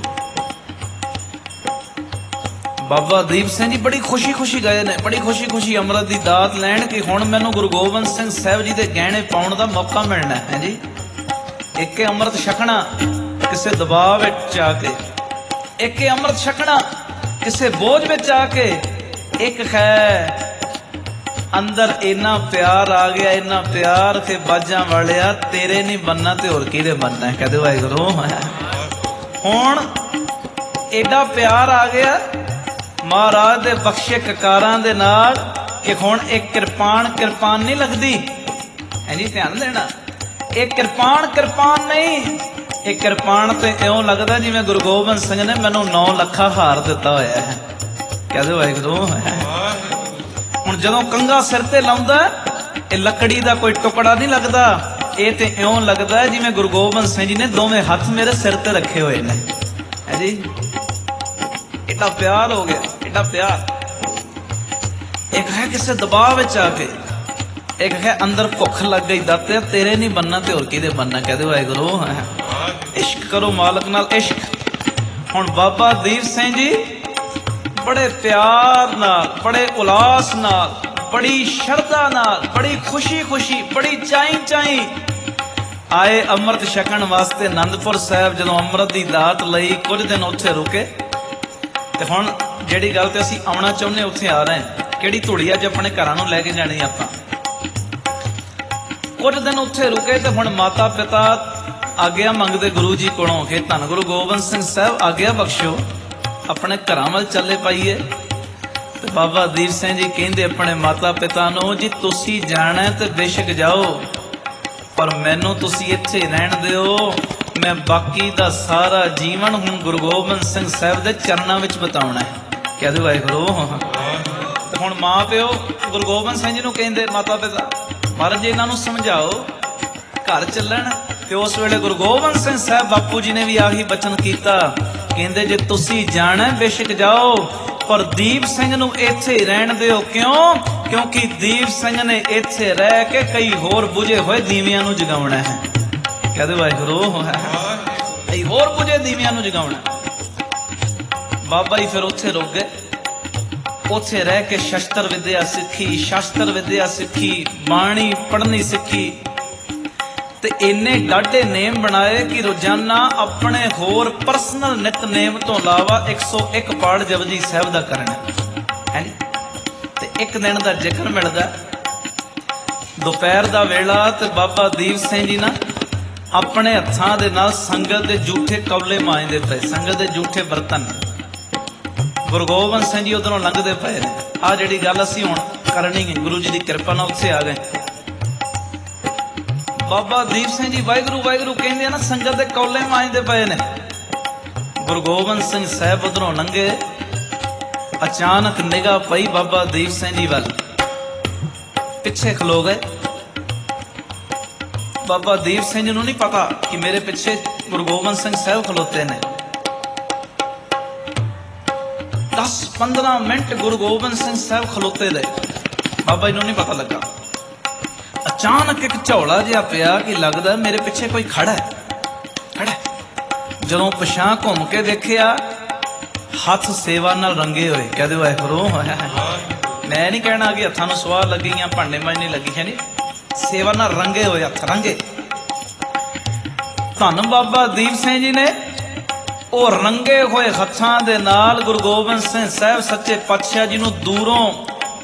ਬਾਬਾ ਦੀਪ ਸਿੰਘ ਜੀ ਬੜੀ ਖੁਸ਼ੀ ਖੁਸ਼ੀ ਗਏ ਨੇ, ਬੜੀ ਖੁਸ਼ੀ ਖੁਸ਼ੀ ਅੰਮ੍ਰਿਤ ਦੀ ਦਾਤ ਲੈਣ ਕਿ ਹੁਣ ਮੈਨੂੰ ਗੁਰੂ ਗੋਬਿੰਦ ਸਿੰਘ ਸਾਹਿਬ ਜੀ ਦੇ ਗਹਿਣੇ ਪਾਉਣ ਦਾ ਮੌਕਾ ਮਿਲਣਾ ਹੈ ਜੀ। ਇੱਕ ਅੰਮ੍ਰਿਤ ਛਕਣਾ ਕਿਸੇ ਦਬਾਅ ਵਿੱਚ ਆ ਕੇ, ਇੱਕ ਅੰਮ੍ਰਿਤ ਛਕਣਾ ਕਿਸੇ ਬੋਝ ਵਿੱਚ ਆ ਕੇ, ਇੱਕ ਹੈ ਅੰਦਰ ਇੰਨਾ ਪਿਆਰ ਆ ਗਿਆ, ਇੰਨਾ ਪਿਆਰ ਕਿ ਬਾਜਾਂ ਵਾਲਿਆ ਤੇਰੇ ਨਹੀਂ ਬੰਨਾ ਤੇ ਹੋਰ ਕਿਹਦੇ ਬੰਨਾ। ਕਹਦੇ ਵਾਹਿਗੁਰੂ। ਹੁਣ ਐਡਾ ਪਿਆਰ ਆ ਗਿਆ ਮਹਾਰਾਜ ਦੇ ਬਖਸ਼ੇ ਕਕਾਰਾਂ ਦੇ ਨਾਲ ਕਿ ਹੁਣ ਇੱਕ ਕਿਰਪਾਨ ਕਿਰਪਾਨ ਨਹੀਂ ਲੱਗਦੀ ਹੈ ਜੀ। ਧਿਆਨ ਦੇਣਾ, ਇਹ ਕਿਰਪਾਨ ਕਿਰਪਾਨ ਨਹੀਂ, ਇਹ ਕਿਰਪਾਨ ਤੇ ਇਉਂ ਲੱਗਦਾ ਜਿਵੇਂ ਗੁਰੂ ਗੋਬਿੰਦ ਸਿੰਘ ਨੇ ਮੈਨੂੰ ਨੌ ਲੱਖਾ ਹਾਰ ਦਿੱਤਾ ਹੋਇਆ ਹੈ। ਕਹਦੇ ਵਾਹਿਗੁਰੂ। ਹੁਣ ਜਦੋਂ ਕੰਘਾ ਸਿਰ ਤੇ ਲਾਉਂਦਾ ਇਹ ਲੱਕੜੀ ਦਾ ਕੋਈ ਟੁਕੜਾ ਨਹੀਂ ਲੱਗਦਾ, ਇਹ ਤੇ ਇਉਂ ਲੱਗਦਾ ਜਿਵੇਂ ਗੁਰੂ ਗੋਬਿੰਦ ਸਿੰਘ ਜੀ ਨੇ ਦੋਵੇਂ ਹੱਥ ਮੇਰੇ ਸਿਰ ਤੇ ਰੱਖੇ ਹੋਏ ਨੇ ਹੈ ਜੀ। ਏਡਾ ਪਿਆਰ ਹੋ ਗਿਆ, ਏਡਾ ਪਿਆਰ। ਇੱਕ ਹੈ ਕਿਸੇ ਦਬਾਅ ਵਿੱਚ ਆ ਕੇ, ਇੱਕ ਹੈ ਅੰਦਰ ਭੁੱਖ ਲੱਗ ਗਈ ਦਾਤੇ ਤੇਰੇ ਨਹੀਂ ਬੰਨਾ ਤੇ ਹੋਰ ਕਿਹਦੇ ਬੰਨਾ। ਕਹਦੇ ਵਾਹਿਗੁਰੂ। ਇਸ਼ਕ ਕਰੋ ਮਾਲਕ ਨਾਲ, ਇਸ਼ਕ। ਹੁਣ ਬਾਬਾ ਦੀਪ ਸਿੰਘ ਜੀ ਬੜੇ ਪਿਆਰ ਨਾਲ, ਬੜੇ ਉਲਾਸ ਨਾਲ, ਬੜੀ ਸ਼ਰਧਾ ਨਾਲ, ਬੜੀ ਖੁਸ਼ੀ ਖੁਸ਼ੀ, ਬੜੀ ਚਾਈ ਚਾਈ ਆਏ ਅੰਮ੍ਰਿਤ ਛਕਣ ਵਾਸਤੇ ਆਨੰਦਪੁਰ ਸਾਹਿਬ। ਜਦੋਂ ਅੰਮ੍ਰਿਤ ਦੀ ਦਾਤ ਲਈ ਕੁਝ ਦਿਨ ਉੱਥੇ ਰੁਕੇ ਤੇ ਹੁਣ ਜਿਹੜੀ ਗੱਲ ਤੇ ਅਸੀਂ ਆਉਣਾ ਚਾਹੁੰਦੇ ਉੱਥੇ ਆ ਰਹੇ ਹਾਂ। ਕਿਹੜੀ ਧੂੜੀ ਅੱਜ ਆਪਣੇ ਘਰਾਂ ਨੂੰ ਲੈ ਕੇ ਜਾਣੀ ਆਪਾਂ। ਕੁਝ ਦਿਨ ਉੱਥੇ ਰੁਕੇ ਤੇ ਹੁਣ ਮਾਤਾ ਪਿਤਾ ਆਗਿਆ ਮੰਗਦੇ ਗੁਰੂ ਜੀ ਕੋਲੋਂ ਕਿ ਧੰਨ ਗੁਰੂ ਗੋਬਿੰਦ ਸਿੰਘ ਸਾਹਿਬ ਆਗਿਆ ਬਖਸ਼ੋ, ਆਪਣੇ ਘਰਾਂ ਵੱਲ ਚੱਲੇ ਪਾਈਏ। ਤੇ ਬਾਬਾ ਦੀਪ ਸਿੰਘ ਜੀ ਕਹਿੰਦੇ ਆਪਣੇ ਮਾਤਾ ਪਿਤਾ ਨੂੰ, ਜੀ ਤੁਸੀਂ ਜਾਣਾ ਤੇ ਬੇਸ਼ੱਕ ਜਾਓ, ਪਰ ਮੈਨੂੰ ਤੁਸੀਂ ਇੱਥੇ ਰਹਿਣ ਦਿਓ। ਮੈਂ ਬਾਕੀ ਦਾ ਸਾਰਾ ਜੀਵਨ ਹੁਣ ਗੁਰੂ ਗੋਬਿੰਦ ਸਿੰਘ ਸਾਹਿਬ ਦੇ ਚਰਨਾਂ ਵਿੱਚ ਬਿਤਾਉਣਾ ਹੈ। ਕਹਿ ਦਿਓ ਵਾਹਿਗੁਰੂ। ਤੇ ਹੁਣ ਮਾਂ ਪਿਓ ਗੁਰੂ ਗੋਬਿੰਦ ਸਿੰਘ ਜੀ ਨੂੰ ਕਹਿੰਦੇ, ਮਾਤਾ ਪਿਤਾ ਮਹਾਰਾਜ ਜੀ ਇਹਨਾਂ ਨੂੰ ਸਮਝਾਓ ਘਰ ਚੱਲਣ। ਤੇ ਉਸ ਵੇਲੇ ਗੁਰੂ ਗੋਬਿੰਦ ਸਿੰਘ ਸਾਹਿਬ ਬਾਪੂ ਜੀ ਨੇ ਵੀ ਆਹੀ ਬਚਨ ਕੀਤਾ, ਕਹਿੰਦੇ ਜੇ ਤੁਸੀਂ ਜਾਣਾ ਬੇਸ਼ੱਕ ਜਾਓ, ਪਰ ਦੀਪ ਸਿੰਘ ਨੂੰ ਇੱਥੇ ਰਹਿਣ ਦਿਓ। ਕਿਉਂ? ਕਿਉਂਕਿ ਦੀਪ ਸਿੰਘ ਨੇ ਇੱਥੇ ਰਹਿ ਕੇ ਕਈ ਹੋਰ ਬੁਝੇ ਹੋਏ ਦੀਵਿਆਂ ਨੂੰ ਜਗਾਉਣਾ ਹੈ। ਕਹਦੇ ਵਾਹਿਗੁਰੂ। ਕਈ ਹੋਰ ਬੁਝੇ ਦੀਵਿਆਂ ਨੂੰ ਜਗਾਉਣਾ। ਬਾਬਾ ਜੀ ਫਿਰ ਉੱਥੇ ਰੁਕ ਗਏ। ਉੱਥੇ ਰਹਿ ਕੇ ਸ਼ਸਤਰ ਵਿਦਿਆ ਸਿੱਖੀ, ਸ਼ਸਤਰ ਵਿਦਿਆ ਸਿੱਖੀ, ਬਾਣੀ ਪੜ੍ਹਨੀ ਸਿੱਖੀ, ਤੇ ਇੰਨੇ ਡਾਢੇ ਨੇਮ ਬਣਾਏ ਕਿ ਰੋਜ਼ਾਨਾ ਆਪਣੇ ਹੋਰ ਪਰਸਨਲ ਨਿਤਨੇਮ ਤੋਂ ਇਲਾਵਾ ਇੱਕ ਸੌ ਇੱਕ ਪਾਠ ਜਪਜੀ ਸਾਹਿਬ ਦਾ ਕਰਨਾ ਹੈ ਜੀ। ਤੇ ਇੱਕ ਦਿਨ ਦਾ ਜ਼ਿਕਰ ਮਿਲਦਾ ਦੁਪਹਿਰ ਦਾ ਵੇਲਾ, ਤੇ ਬਾਬਾ ਦੀਪ ਸਿੰਘ ਜੀ ਨਾ ਆਪਣੇ ਹੱਥਾਂ ਦੇ ਨਾਲ ਸੰਗਤ ਦੇ ਜੂਠੇ ਕੌਲੇ ਮਾਂਜਦੇ ਪਏ, ਸੰਗਤ ਦੇ ਜੂਠੇ ਬਰਤਨ। ਗੁਰੂ ਗੋਬਿੰਦ ਸਿੰਘ ਜੀ ਉਧਰੋਂ ਲੰਘਦੇ ਪਏ ਨੇ। ਆਹ ਜਿਹੜੀ ਗੱਲ ਅਸੀਂ ਹੁਣ ਕਰਨੀ ਹੈ, ਗੁਰੂ ਜੀ ਦੀ ਕਿਰਪਾ ਨਾਲ ਉੱਥੇ ਆ ਗਏ। ਬਾਬਾ ਦੀਪ ਸਿੰਘ ਜੀ ਵਾਹਿਗੁਰੂ ਵਾਹਿਗੁਰੂ ਕਹਿੰਦੇ ਆ ਨਾ, ਸੰਗਤ ਦੇ ਕੌਲੇ ਮਾਂਜਦੇ ਪਏ ਨੇ। ਗੁਰੂ ਗੋਬਿੰਦ ਸਿੰਘ ਸਾਹਿਬ ਉਧਰੋਂ ਲੰਘੇ। ਅਚਾਨਕ ਨਿਗਾਹ ਪਈ ਬਾਬਾ ਦੀਪ ਸਿੰਘ ਜੀ ਵੱਲ, ਪਿੱਛੇ ਖਲੋ ਗਏ। ਬਾਬਾ ਦੀਪ ਸਿੰਘ ਜੀ ਨੂੰ ਨਹੀਂ ਪਤਾ ਕਿ ਮੇਰੇ ਪਿੱਛੇ ਗੁਰੂ ਗੋਬਿੰਦ ਸਿੰਘ ਸਾਹਿਬ ਖਲੋਤੇ ਨੇ। ਦਸ ਪੰਦਰਾਂ ਮਿੰਟ ਗੁਰੂ ਗੋਬਿੰਦ ਸਿੰਘ ਸਾਹਿਬ ਖਲੋਤੇ ਰਹੇ। ਬਾਬਾ ਜੀ ਨੂੰ ਨਹੀਂ ਪਤਾ ਲੱਗਾ। ਅਚਾਨਕ ਇੱਕ ਝੌਲਾ ਜਿਹਾ ਪਿਆ ਕਿ ਲੱਗਦਾ ਮੇਰੇ ਪਿੱਛੇ ਕੋਈ ਖੜਾ ਹੈ, ਖੜਾ। ਜਦੋਂ ਪਛਾਂ ਘੁੰਮ ਕੇ ਦੇਖਿਆ, ਹੱਥ ਸੇਵਾ ਨਾਲ ਰੰਗੇ ਹੋਏ। ਕਹਦੇ ਵਾਹਿਗੁਰੂ। ਮੈਂ ਨਹੀਂ ਕਹਿਣਾ ਕਿ ਹੱਥਾਂ ਨੂੰ ਸਵਾਹ ਲੱਗੀ ਜਾਂ ਭਾਂਡੇ ਮਾਂਜ ਨਹੀਂ ਲੱਗੀ ਹੈ ਨੀ, ਸੇਵਾ ਨਾਲ ਰੰਗੇ ਹੋਏ ਹੱਥ, ਰੰਗੇ। ਧੰਨ ਬਾਬਾ ਦੀਪ ਸਿੰਘ ਜੀ ਨੇ ਉਹ ਰੰਗੇ ਹੋਏ ਹੱਥਾਂ ਦੇ ਨਾਲ ਗੁਰੂ ਗੋਬਿੰਦ ਸਿੰਘ ਸਾਹਿਬ ਸੱਚੇ ਪਾਤਸ਼ਾਹ ਜੀ ਨੂੰ ਦੂਰੋਂ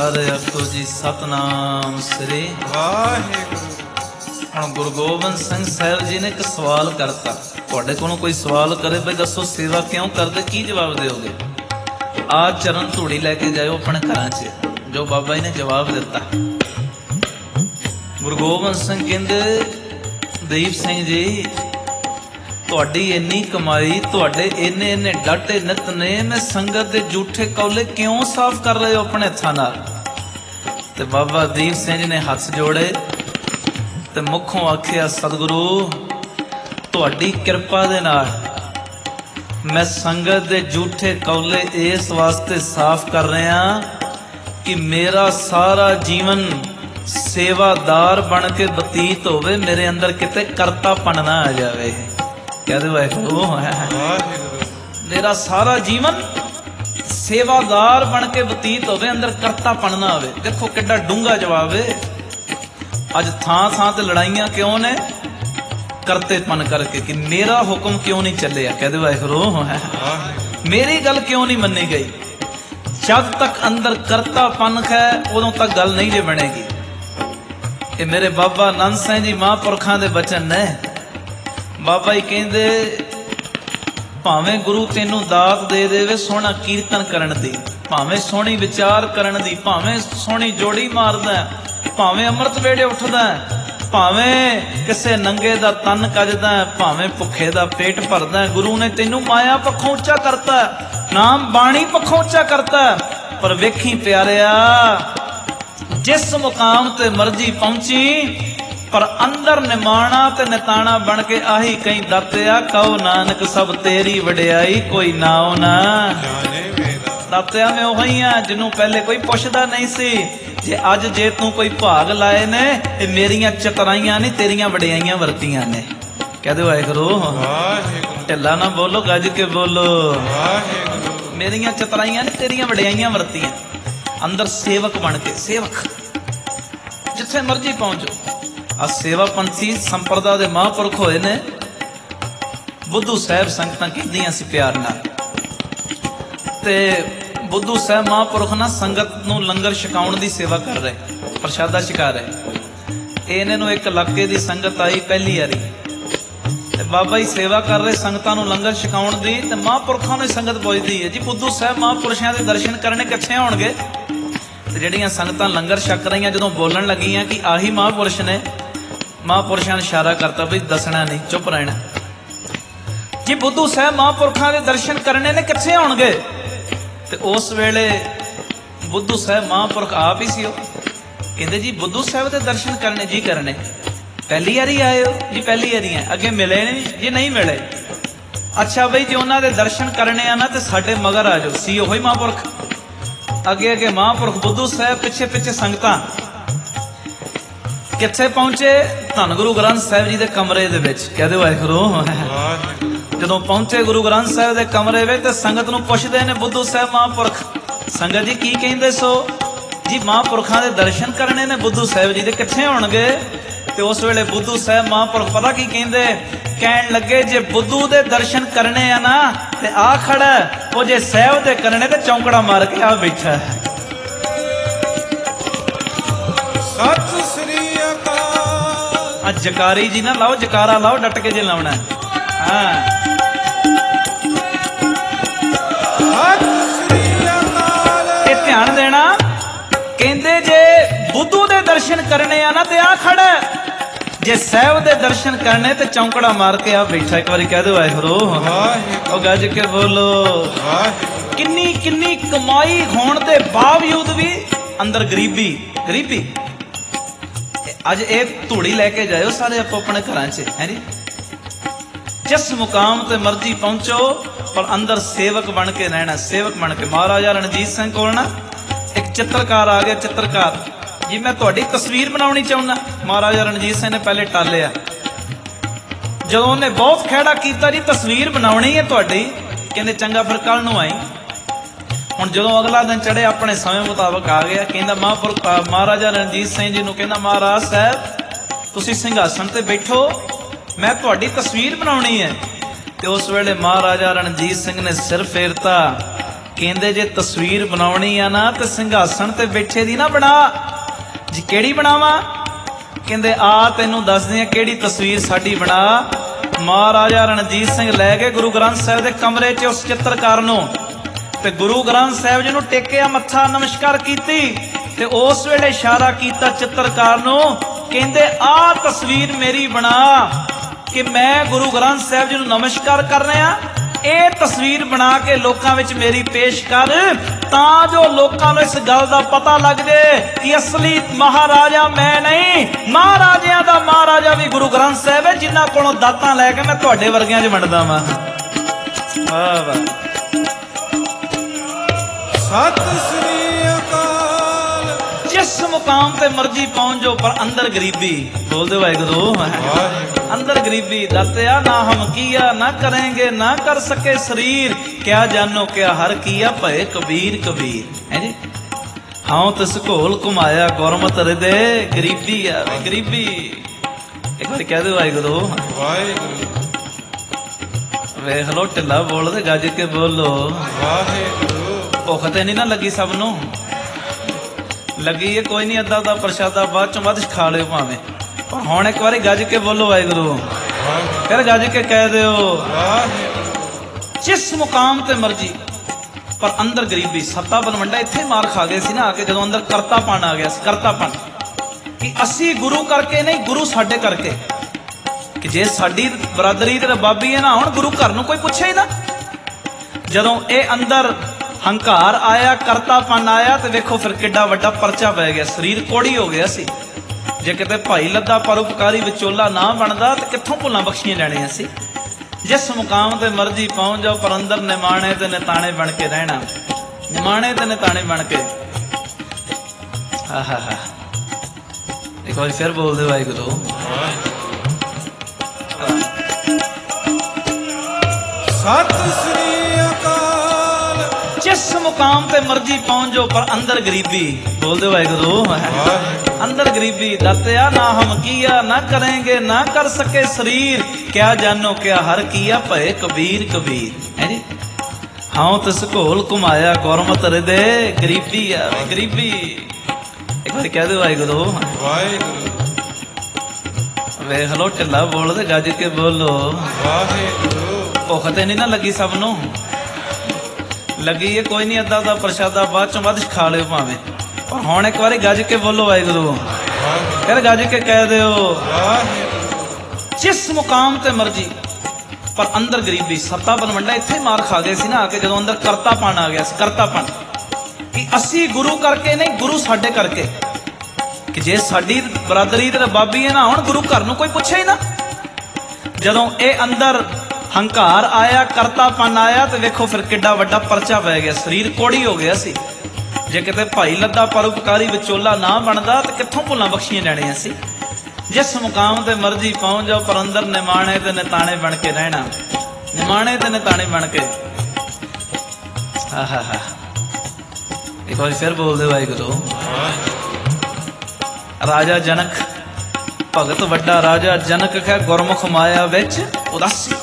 ਸਾਰੇ ਆਖੋ ਜੀ ਸਤਨਾਮ ਸ੍ਰੀ ਵਾਹਿਗੁਰੂ। ਹੁਣ ਗੁਰੂ ਗੋਬਿੰਦ ਸਿੰਘ ਸਾਹਿਬ ਜੀ ਨੇ ਇੱਕ ਸਵਾਲ ਕਰਤਾ। ਤੁਹਾਡੇ ਕੋਲੋਂ ਕੋਈ ਸਵਾਲ ਕਰੇ ਬਈ ਦੱਸੋ ਸੇਵਾ ਕਿਉਂ ਕਰਦੇ, ਕੀ ਜਵਾਬ ਦਿਓਗੇ? ਆ ਚਰਨ ਧੂੜੀ ਲੈ ਕੇ ਜਾਇਓ ਆਪਣੇ ਘਰਾਂ 'ਚ, ਜੋ ਬਾਬਾ ਜੀ ਨੇ ਜਵਾਬ ਦਿੱਤਾ। ਗੁਰੂ ਗੋਬਿੰਦ ਸਿੰਘ ਕਹਿੰਦੇ ਦੀਪ ਸਿੰਘ ਜੀ, ਤੁਹਾਡੀ ਇੰਨੀ ਕਮਾਈ, ਤੁਹਾਡੇ ਇੰਨੇ ਇੰਨੇ ਡਾਟੇ ਨਿਤ ਨੇ, ਮੈਂ ਸੰਗਤ ਦੇ ਝੂਠੇ ਕੌਲੇ ਕਿਉਂ ਸਾਫ਼ ਕਰ ਰਹੇ ਹੋ ਆਪਣੇ ਹੱਥਾਂ ਨਾਲ? ਤੇ ਬਾਬਾ ਦੀਪ ਸਿੰਘ ਜੀ ਨੇ ਹੱਥ ਜੋੜੇ ਤੇ ਮੁੱਖੋਂ ਆਖਿਆ, ਸਤਿਗੁਰੂ ਤੁਹਾਡੀ ਕਿਰਪਾ ਦੇ ਨਾਲ ਮੈਂ ਸੰਗਤ ਦੇ ਝੂਠੇ ਕੌਲੇ ਇਸ ਵਾਸਤੇ ਸਾਫ਼ ਕਰ ਰਿਹਾ ਕਿ ਮੇਰਾ ਸਾਰਾ ਜੀਵਨ ਸੇਵਾਦਾਰ ਬਣ ਕੇ ਬਤੀਤ ਹੋਵੇ, ਮੇਰੇ ਅੰਦਰ ਕਿਤੇ ਕਰਤਾਪਣ ਨਾ ਆ ਜਾਵੇ। ਕਹਦੇ ਵਾਹਿਗੁਰੂ, ਮੇਰਾ ਸਾਰਾ ਜੀਵਨ ਸੇਵਾਦਾਰ ਬਣ ਕੇ ਬਤੀਤ ਹੋਵੇ, ਅੰਦਰ ਕਰਤਾਪਣ ਨਾ ਆਵੇ। ਦੇਖੋ ਕਿੱਡਾ ਡੂੰਘਾ ਜਵਾਬ ਹੈ। ਅੱਜ ਥਾਂ ਥਾਂ ਤੇ ਲੜਾਈਆਂ ਕਿਉਂ ਨੇ? ਕਰਤੇਪਨ ਕਰਕੇ ਕਿ ਮੇਰਾ ਹੁਕਮ ਕਿਉਂ ਨਹੀਂ ਚੱਲਿਆ। ਕਹਦੇ ਵਾਹਿਗੁਰੂ, ਮੇਰੀ ਗੱਲ ਕਿਉਂ ਨਹੀਂ ਮੰਨੀ ਗਈ? ਜਦ ਤੱਕ ਅੰਦਰ ਕਰਤਾਪਨ ਹੈ ਉਦੋਂ ਤੱਕ ਗੱਲ ਨਹੀਂ ਜੇ ਬਣੇਗੀ। ਇਹ ਮੇਰੇ ਬਾਬਾ ਆਨੰਦ ਸਿੰਘ ਜੀ ਮਹਾਂਪੁਰਖਾਂ ਦੇ ਬਚਨ ਨੇ। ਬਾਬਾ ਜੀ ਕਹਿੰਦੇ, ਭਾਵੇਂ ਗੁਰੂ ਤੈਨੂੰ ਦਾਤ ਦੇ ਦੇਵੇ ਸੋਹਣਾ ਕੀਰਤਨ ਕਰਨ ਦੀ, ਭਾਵੇਂ ਸੋਹਣੀ ਵਿਚਾਰ ਕਰਨ ਦੀ, ਭਾਵੇਂ ਸੋਹਣੀ ਜੋੜੀ ਮਾਰਦਾ, ਭਾਵੇਂ ਅੰਮ੍ਰਿਤ ਵੇਲੇ ਉੱਠਦਾ, ਭਾਵੇਂ ਕਿਸੇ ਨੰਗੇ ਦਾ ਤਨ ਕੱਜਦਾ, ਭਾਵੇਂ ਭੁੱਖੇ ਦਾ ਪੇਟ ਭਰਦਾ, ਗੁਰੂ ਨੇ ਤੈਨੂੰ ਮਾਇਆ ਪੱਖੋਂ ਉੱਚਾ ਕਰਤਾ, ਨਾਮ ਬਾਣੀ ਪੱਖੋਂ ਉੱਚਾ ਕਰਤਾ। ਪਰ ਵੇਖੀ ਪਿਆਰਿਆ, ਜਿਸ ਮੁਕਾਮ ਤੇ ਮਰਜ਼ੀ ਪਹੁੰਚੀ, ਪਰ ਅੰਦਰ ਨਿਮਾਣਾ ਤੇ ਨਿਤਾਣਾ ਬਣ ਕੇ ਆਹੀ ਕਈ ਦਾਤਿਆ, ਕਹੋ ਨਾਨਕ ਸਭ ਤੇਰੀ ਵਡਿਆਈ, ਕੋਈ ਨਾਉ ਨਾ ਦਾਤਿਆ। ਮੈਂ ਉਹੀ ਆ ਜਿਹਨੂੰ ਪਹਿਲੇ ਕੋਈ ਪੁੱਛਦਾ ਨਹੀਂ ਸੀ। ਜੇ ਅੱਜ ਜੇ ਤੂੰ ਕੋਈ ਭਾਗ ਲਾਏ ਨੇ, ਇਹ ਮੇਰੀਆਂ ਚਤਰਾਈਆਂ ਨਹੀਂ, ਤੇਰੀਆਂ ਵਡਿਆਈਆਂ ਵਰਤੀਆਂ ਨੇ। ਕਹਦੇ ਵਾਹਿਗੁਰੂ, ਢਿੱਲਾ ਨਾ ਬੋਲੋ, ਗੱਜ ਕੇ ਬੋਲੋ। ਮੇਰੀਆਂ ਚਤਰਾਈਆਂ ਨੇ, ਤੇਰੀਆਂ ਵਡਿਆਈਆਂ ਵਰਤੀਆਂ। ਅੰਦਰ ਸੇਵਕ ਬਣ ਕੇ, ਸੇਵਕ ਜਿੱਥੇ ਮਰਜ਼ੀ ਪਹੁੰਚੋ। ਆ ਸੇਵਾ ਪੰਥੀ ਸੰਪਰਦਾ ਦੇ ਮਹਾਂਪੁਰਖ ਹੋਏ ਨੇ। ਬੁੱਧੂ ਸਾਹਿਬ ਸੰਗਤਾਂ ਕਹਿੰਦੀਆਂ ਸੀ ਪਿਆਰ ਨਾਲ, ਤੇ ਬੁੱਧੂ ਸਾਹਿਬ ਮਹਾਂਪੁਰਖ ਨਾ ਸੰਗਤ ਨੂੰ ਲੰਗਰ ਛਕਾਉਣ ਦੀ ਸੇਵਾ ਕਰ ਰਹੇ, ਪ੍ਰਸ਼ਾਦਾ ਛਕਾ ਰਹੇ। ਇਹਨਾਂ ਨੂੰ ਇੱਕ ਇਲਾਕੇ ਦੀ ਸੰਗਤ ਆਈ ਪਹਿਲੀ ਵਾਰੀ, ਤੇ ਬਾਬਾ ਜੀ ਸੇਵਾ ਕਰ ਰਹੇ ਸੰਗਤਾਂ ਨੂੰ ਲੰਗਰ ਛਕਾਉਣ ਦੀ, ਤੇ ਮਹਾਂਪੁਰਖਾਂ ਨੂੰ ਸੰਗਤ ਪੁੱਛਦੀ ਹੈ, ਜੀ ਬੁੱਧੂ ਸਾਹਿਬ ਮਹਾਂਪੁਰਸ਼ਾਂ ਦੇ ਦਰਸ਼ਨ ਕਰਨੇ ਕਿੱਥੇ ਹੋਣਗੇ? ਤੇ ਜਿਹੜੀਆਂ ਸੰਗਤਾਂ ਲੰਗਰ ਛਕ ਰਹੀਆਂ ਜਦੋਂ ਬੋਲਣ ਲੱਗੀਆਂ ਕਿ ਆਹੀ ਮਹਾਂਪੁਰਸ਼ ਨੇ, ਮਹਾਂਪੁਰਸ਼ਾਂ ਨੇ ਇਸ਼ਾਰਾ ਕਰਤਾ ਵੀ ਦੱਸਣਾ ਨਹੀਂ, ਚੁੱਪ ਰਹਿਣਾ। ਜੀ ਬੁੱਧੂ ਸਾਹਿਬ ਮਹਾਂਪੁਰਖਾਂ ਦੇ ਦਰਸ਼ਨ ਕਰਨੇ ਨੇ, ਕਿੱਥੇ ਹੋਣਗੇ? ਤੇ ਉਸ ਵੇਲੇ ਬੁੱਧੂ ਸਾਹਿਬ ਮਹਾਂਪੁਰਖ ਆਪ ਹੀ ਸੀ। ਉਹ ਕਹਿੰਦੇ, ਜੀ ਬੁੱਧੂ ਸਾਹਿਬ ਦੇ ਦਰਸ਼ਨ ਕਰਨੇ? ਜੀ ਕਰਨੇ। ਪਹਿਲੀ ਵਾਰੀ ਆਏ ਹੋ? ਜੀ ਪਹਿਲੀ ਵਾਰੀ ਆ। ਅੱਗੇ ਮਿਲੇ ਨਹੀਂ? ਜੀ ਨਹੀਂ ਮਿਲੇ। ਅੱਛਾ ਬਈ, ਜੇ ਉਹਨਾਂ ਦੇ ਦਰਸ਼ਨ ਕਰਨੇ ਆ ਨਾ ਤੇ ਸਾਡੇ ਮਗਰ ਆ ਜਾਓ। ਸੀ ਉਹੀ ਮਹਾਂਪੁਰਖ। ਅੱਗੇ ਅੱਗੇ ਮਹਾਂਪੁਰਖ ਬੁੱਧੂ ਸਾਹਿਬ, ਪਿੱਛੇ ਪਿੱਛੇ ਸੰਗਤਾਂ। ਕਿੱਥੇ ਪਹੁੰਚੇ? ਧੰਨ ਗੁਰੂ ਗ੍ਰੰਥ ਸਾਹਿਬ ਜੀ ਦੇ ਕਮਰੇ ਦੇ ਵਿੱਚ। ਕਹਦੇ ਵਾਹਿਗੁਰੂ। ਜਦੋਂ ਪਹੁੰਚੇ ਗੁਰੂ ਗ੍ਰੰਥ ਸਾਹਿਬ ਦੇ ਕਮਰੇ ਵਿੱਚ, ਤੇ ਸੰਗਤ ਨੂੰ ਪੁੱਛਦੇ ਨੇ ਬੁੱਧੂ ਸਾਹਿਬ ਮਹਾਂਪੁਰਖ, ਸੰਗਤ ਜੀ ਕੀ ਕਹਿੰਦੇ ਸੋ? ਜੀ ਮਹਾਂਪੁਰਖਾਂ ਦੇ ਦਰਸ਼ਨ ਕਰਨੇ ਨੇ ਬੁੱਧੂ ਸਾਹਿਬ ਜੀ ਦੇ, ਕਿੱਥੇ ਹੋਣਗੇ? ਤੇ ਉਸ ਵੇਲੇ ਬੁੱਧੂ ਸਾਹਿਬ ਮਹਾਂਪੁਰਖ ਪਤਾ ਕੀ ਕਹਿੰਦੇ? ਕਹਿਣ ਲੱਗੇ, ਜੇ ਬੁੱਧੂ ਦੇ ਦਰਸ਼ਨ ਕਰਨੇ ਆ ਨਾ ਤੇ ਆ ਖੜਾ, ਉਹ ਜੇ ਸਾਹਿਬ ਦੇ ਕਰਨੇ ਤੇ ਚੌਂਕੜਾ ਮਾਰ ਕੇ ਆ ਬੈਠਾ। ਸਤਿ ਸ੍ਰੀ ਅਕਾਲ। ਆ ਜਕਾਰੀ ਜੀ ਨਾ ਲਾਓ, ਜਕਾਰਾ ਲਾਓ ਡਟ ਕੇ ਜੇ ਲਾਉਣਾ। ਹਾਂ, ਇਹ ਧਿਆਨ ਦੇਣਾ। ਕਹਿੰਦੇ ਜੇ ਬੁੱਧੂ ਦੇ ਦਰਸ਼ਨ ਕਰਨੇ ਆ ਨਾ ਤੇ ਆ ਖੜਾ, ਜੇ ਸਾਹਿਬ ਦੇ ਦਰਸ਼ਨ ਕਰਨੇ ਤੇ ਚੌਂਕੜਾ ਮਾਰ ਕੇ ਆ ਬੈਠਾ। ਇੱਕ ਵਾਰੀ ਕਹਿ ਦਿਓ ਵਾਹਿਗੁਰੂ। ਉਹ ਗੱਜ ਕੇ ਬੋਲੋ। ਕਿੰਨੀ ਕਿੰਨੀ ਕਮਾਈ ਹੋਣ ਦੇ ਬਾਵਜੂਦ ਵੀ ਅੰਦਰ ਗਰੀਬੀ, ਗਰੀਬੀ। ਅੱਜ ਇਹ ਧੂੜੀ ਲੈ ਕੇ ਜਾਇਓ ਸਾਰੇ ਆਪੋ ਆਪਣੇ ਘਰਾਂ 'ਚ, ਹੈ ਜੀ। ਜਿਸ ਮੁਕਾਮ ਤੇ ਮਰਜ਼ੀ ਪਹੁੰਚੋ, ਪਰ ਅੰਦਰ ਸੇਵਕ ਬਣ ਕੇ ਰਹਿਣਾ, ਸੇਵਕ ਬਣ ਕੇ। ਮਹਾਰਾਜਾ ਰਣਜੀਤ ਸਿੰਘ ਕੋਲ ਨਾ ਇੱਕ ਚਿੱਤਰਕਾਰ ਆ ਗਿਆ। ਚਿੱਤਰਕਾਰ ਜੀ, ਮੈਂ ਤੁਹਾਡੀ ਤਸਵੀਰ ਬਣਾਉਣੀ ਚਾਹੁੰਦਾ। ਮਹਾਰਾਜਾ ਰਣਜੀਤ ਸਿੰਘ ਨੇ ਪਹਿਲੇ ਟਾਲਿਆ। ਜਦੋਂ ਉਹਨੇ ਬਹੁਤ ਖਹਿੜਾ ਕੀਤਾ, ਜੀ ਤਸਵੀਰ ਬਣਾਉਣੀ ਹੈ ਤੁਹਾਡੀ, ਕਹਿੰਦੇ ਚੰਗਾ ਫਿਰ ਕੱਲ ਨੂੰ ਆਈ। ਹੁਣ ਜਦੋਂ ਅਗਲਾ ਦਿਨ ਚੜ੍ਹੇ, ਆਪਣੇ ਸਮੇਂ ਮੁਤਾਬਕ ਆ ਗਿਆ। ਕਹਿੰਦਾ ਮਹਾਂਪੁਰਖ ਮਹਾਰਾਜਾ ਰਣਜੀਤ ਸਿੰਘ ਜੀ ਨੂੰ, ਕਹਿੰਦਾ ਮਹਾਰਾਜ ਸਾਹਿਬ ਤੁਸੀਂ ਸਿੰਘਾਸਣ ਤੇ ਬੈਠੋ, ਮੈਂ ਤੁਹਾਡੀ ਤਸਵੀਰ ਬਣਾਉਣੀ ਹੈ। ਤੇ ਉਸ ਵੇਲੇ ਮਹਾਰਾਜਾ ਰਣਜੀਤ ਸਿੰਘ ਨੇ ਸਿਰ ਫੇਰਤਾ। ਕਹਿੰਦੇ ਜੇ ਤਸਵੀਰ ਬਣਾਉਣੀ ਆ ਨਾ ਤੇ ਸਿੰਘਾਸਣ ਤੇ ਬੈਠੇ ਦੀ ਨਾ ਬਣਾ। ਜੀ ਕਿਹੜੀ ਬਣਾਵਾਂ? ਕਹਿੰਦੇ ਆ ਤੈਨੂੰ ਦੱਸਦੇ ਆ ਕਿਹੜੀ ਤਸਵੀਰ ਸਾਡੀ ਬਣਾ। ਮਹਾਰਾਜਾ ਰਣਜੀਤ ਸਿੰਘ ਲੈ ਗਏ ਗੁਰੂ ਗ੍ਰੰਥ ਸਾਹਿਬ ਦੇ ਕਮਰੇ 'ਚ ਉਸ ਚਿੱਤਰਕਾਰ ਨੂੰ, ਤੇ ਗੁਰੂ ਗ੍ਰੰਥ ਸਾਹਿਬ ਜੀ ਨੂੰ ਟੇਕਿਆ ਮੱਥਾ, ਨਮਸਕਾਰ ਕੀਤੀ, ਤੇ ਉਸ ਵੇਲੇ ਇਸ਼ਾਰਾ ਕੀਤਾ ਚਿੱਤਰਕਾਰ ਨੂੰ, ਕਹਿੰਦੇ ਆ ਤਸਵੀਰ ਮੇਰੀ ਬਣਾ ਕਿ ਮੈਂ ਗੁਰੂ ਗ੍ਰੰਥ ਸਾਹਿਬ ਜੀ ਨੂੰ ਨਮਸਕਾਰ ਕਰ ਰਿਹਾ। ਇਹ ਤਸਵੀਰ ਬਣਾ ਕੇ ਲੋਕਾਂ ਵਿੱਚ ਮੇਰੀ ਪੇਸ਼ ਕਰ, ਤਾਂ ਜੋ ਲੋਕਾਂ ਨੂੰ ਇਸ ਗੱਲ ਦਾ ਪਤਾ ਲੱਗ ਜਾਏ ਕਿ ਅਸਲੀ ਮਹਾਰਾਜਾ ਮੈਂ ਨਹੀਂ, ਮਹਾਰਾਜਿਆਂ ਦਾ ਮਹਾਰਾਜਾ ਵੀ ਗੁਰੂ ਗ੍ਰੰਥ ਸਾਹਿਬ ਹੈ, ਜਿਨ੍ਹਾਂ ਕੋਲੋਂ ਦਾਤਾਂ ਲੈ ਕੇ ਮੈਂ ਤੁਹਾਡੇ ਵਰਗਿਆਂ 'ਚ ਵੰਡਦਾ ਵਾਂ। ਵਾਹ ਵਾਹ। ਸਤਿ ਸ੍ਰੀ ਅਕਾਲ। जिस मुकाम पे मर्जी पहुंच जाओ पर अंदर गरीबी। बोल दे वाहिगुरू। अंदर गरीबी दातिया ना हम किया ना करेंगे ना कर सके शरीर, क्या जानो क्या हर किया भय कबीर कबीर। है जी हाँ तिस घोल घुमाया गुरमत हृदय गरीबी आ गरीबी। एक बार कह दो वाहिगुरू वाहिगुरू। वेख लो ढिला बोल दे गज के बोलो वाहिगुरू। भुख ते नहीं ना लगी सब नूं? लगी है कोई नहीं, अद्धा अद्धा प्रशादा बाद चों वध खा लियो भावें, पर हुण एक बारी गज के बोलो वाहिगुरू। फिर गज के कह दिओ जिस मुकाम ते मर्जी पर अंदर गरीबी। सत्ता बलवंडा इत्थे मार खा गए सी ना आके, जदों अंदर करतापन आ गया सी। करतापन कि असी गुरु करके नहीं, गुरु साडे करके। कि जे साडी बरादरी ते रबाबी है ना, हुण गुरु घर नूं कोई पुछे ही ना। जदों ये अंदर हंकार आया, करतापन आया, तो वेखो फिर किड्डा वड्डा परचा पै गया, शरीर कोड़ी हो गया सी। जे किते भाई लद्दा परोपकारी विचोला ना बनदा तो कित्थों भुल्लां बख्शियां जाणियां सी। जिस मुकाम ते मर्जी पहुंच जाओ पर अंदर निमाणे ते निताणे बन के रहना, निमाणे ते निताणे बन के। हा हा हा एक बार फिर बोल दे वाहिगुरू। सति श्री अकाल। जिस मुकाम पे मर्जी पहुंच जाओ पर अंदर गरीबी। बोल दे वाहिगुरू। अंदर गरीबी दातिया ना हम किया ना करेंगे ना कर सके शरीर, क्या जानो क्या हर किया भय कबीर कबीर। है जी हाँ तिस घोल घुमाया गुरमत हृदय गरीबी आ गरीबी। एक बार कह दो वाहिगुरू वाहिगुरू। वेख लो ढिला बोल दे गज के बोलो वाहिगुरू। भुख ते नहीं ना लगी सब नूं? लगी है कोई नहीं, अद्धा अद्धा प्रशादा बाद चों वध खा लियो भावें, पर हुण एक बारी गज के बोलो वाहिगुरू। फिर गज के कह दिओ जिस मुकाम ते मर्जी पर अंदर गरीबी। सत्ता बलवंडा इत्थे मार खा गए सी ना आके, जदों अंदर करतापन आ गया सी। करतापन कि असी गुरु करके नहीं, गुरु साडे करके। कि जे साडी बरादरी ते रबाबी है ना, हुण गुरु घर नूं कोई पुछे ही ना। जदों ये अंदर हंकार आया, करतापन आया, तो वेखो फिर किड्डा वड्डा परचा पै गया, शरीर कोड़ी हो गया सी। जे किते भाई लद्दा परोपकारी विचोला ना बनदा तो कित्थों भुल्लां बख्शियां जाणियां सी। जिस मुकाम ते मर्जी पहुंच जाओ पर अंदर निमाणे ते निताणे बन के रहना, निमाणे ते निताणे बन के। हा हा हा एक बार फिर बोल दे वाहिगुरू। राजा जनक भगत वड्डा राजा जनक है, गुरमुख माया विच उदासी।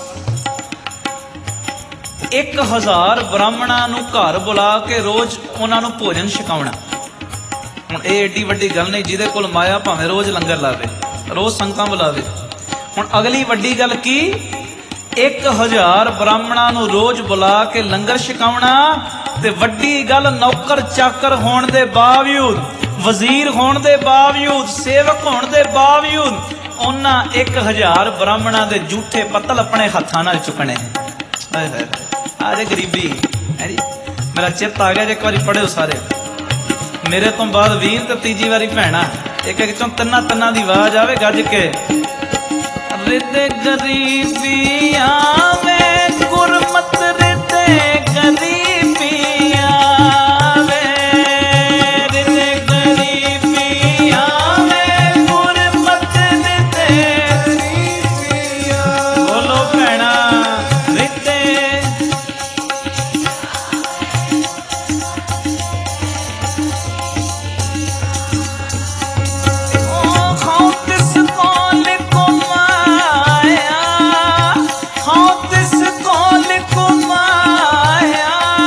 एक हज़ार ब्राह्मणा नूं घर बुला के रोज उन्होंने भोजन छकाउणा। हुण ये एडी वड्डी गल नहीं, जिहदे कोल माया भावें रोज लंगर लावे, रोज संगतां बुलावे। हुण अगली वड्डी गल की, एक हज़ार ब्राह्मणा नूं रोज बुला के लंगर छकाउणा। ते वड्डी गल नौकर चाकर होण दे बावजूद, वजीर होण दे बावजूद, सेवक होण दे बावजूद उन्हां एक हज़ार ब्राह्मणा दे जूठे पत्तल अपने हत्थां नाल चुकणे। हाय हाय आज गरीबी है जी। मेरा चित्त आ गया, एक बारी पढ़ियो सारे। मेरे तो बाद वीर ते तीजी वारी भैणा, एक एक चों तिन्ना तिन्ना दी आवाज आवे गज के। रिते गरीबी आवे गुरमत रिते गरीबी आवे, रिते गरीबी आवे गुरमत रिते गरीबी आवे। बोलो भैणा रिते हाँ तिस कौल को माया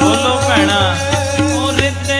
ਬੋਲੋ ਭੈਣਾ ਉਹ ਰਿਤੇ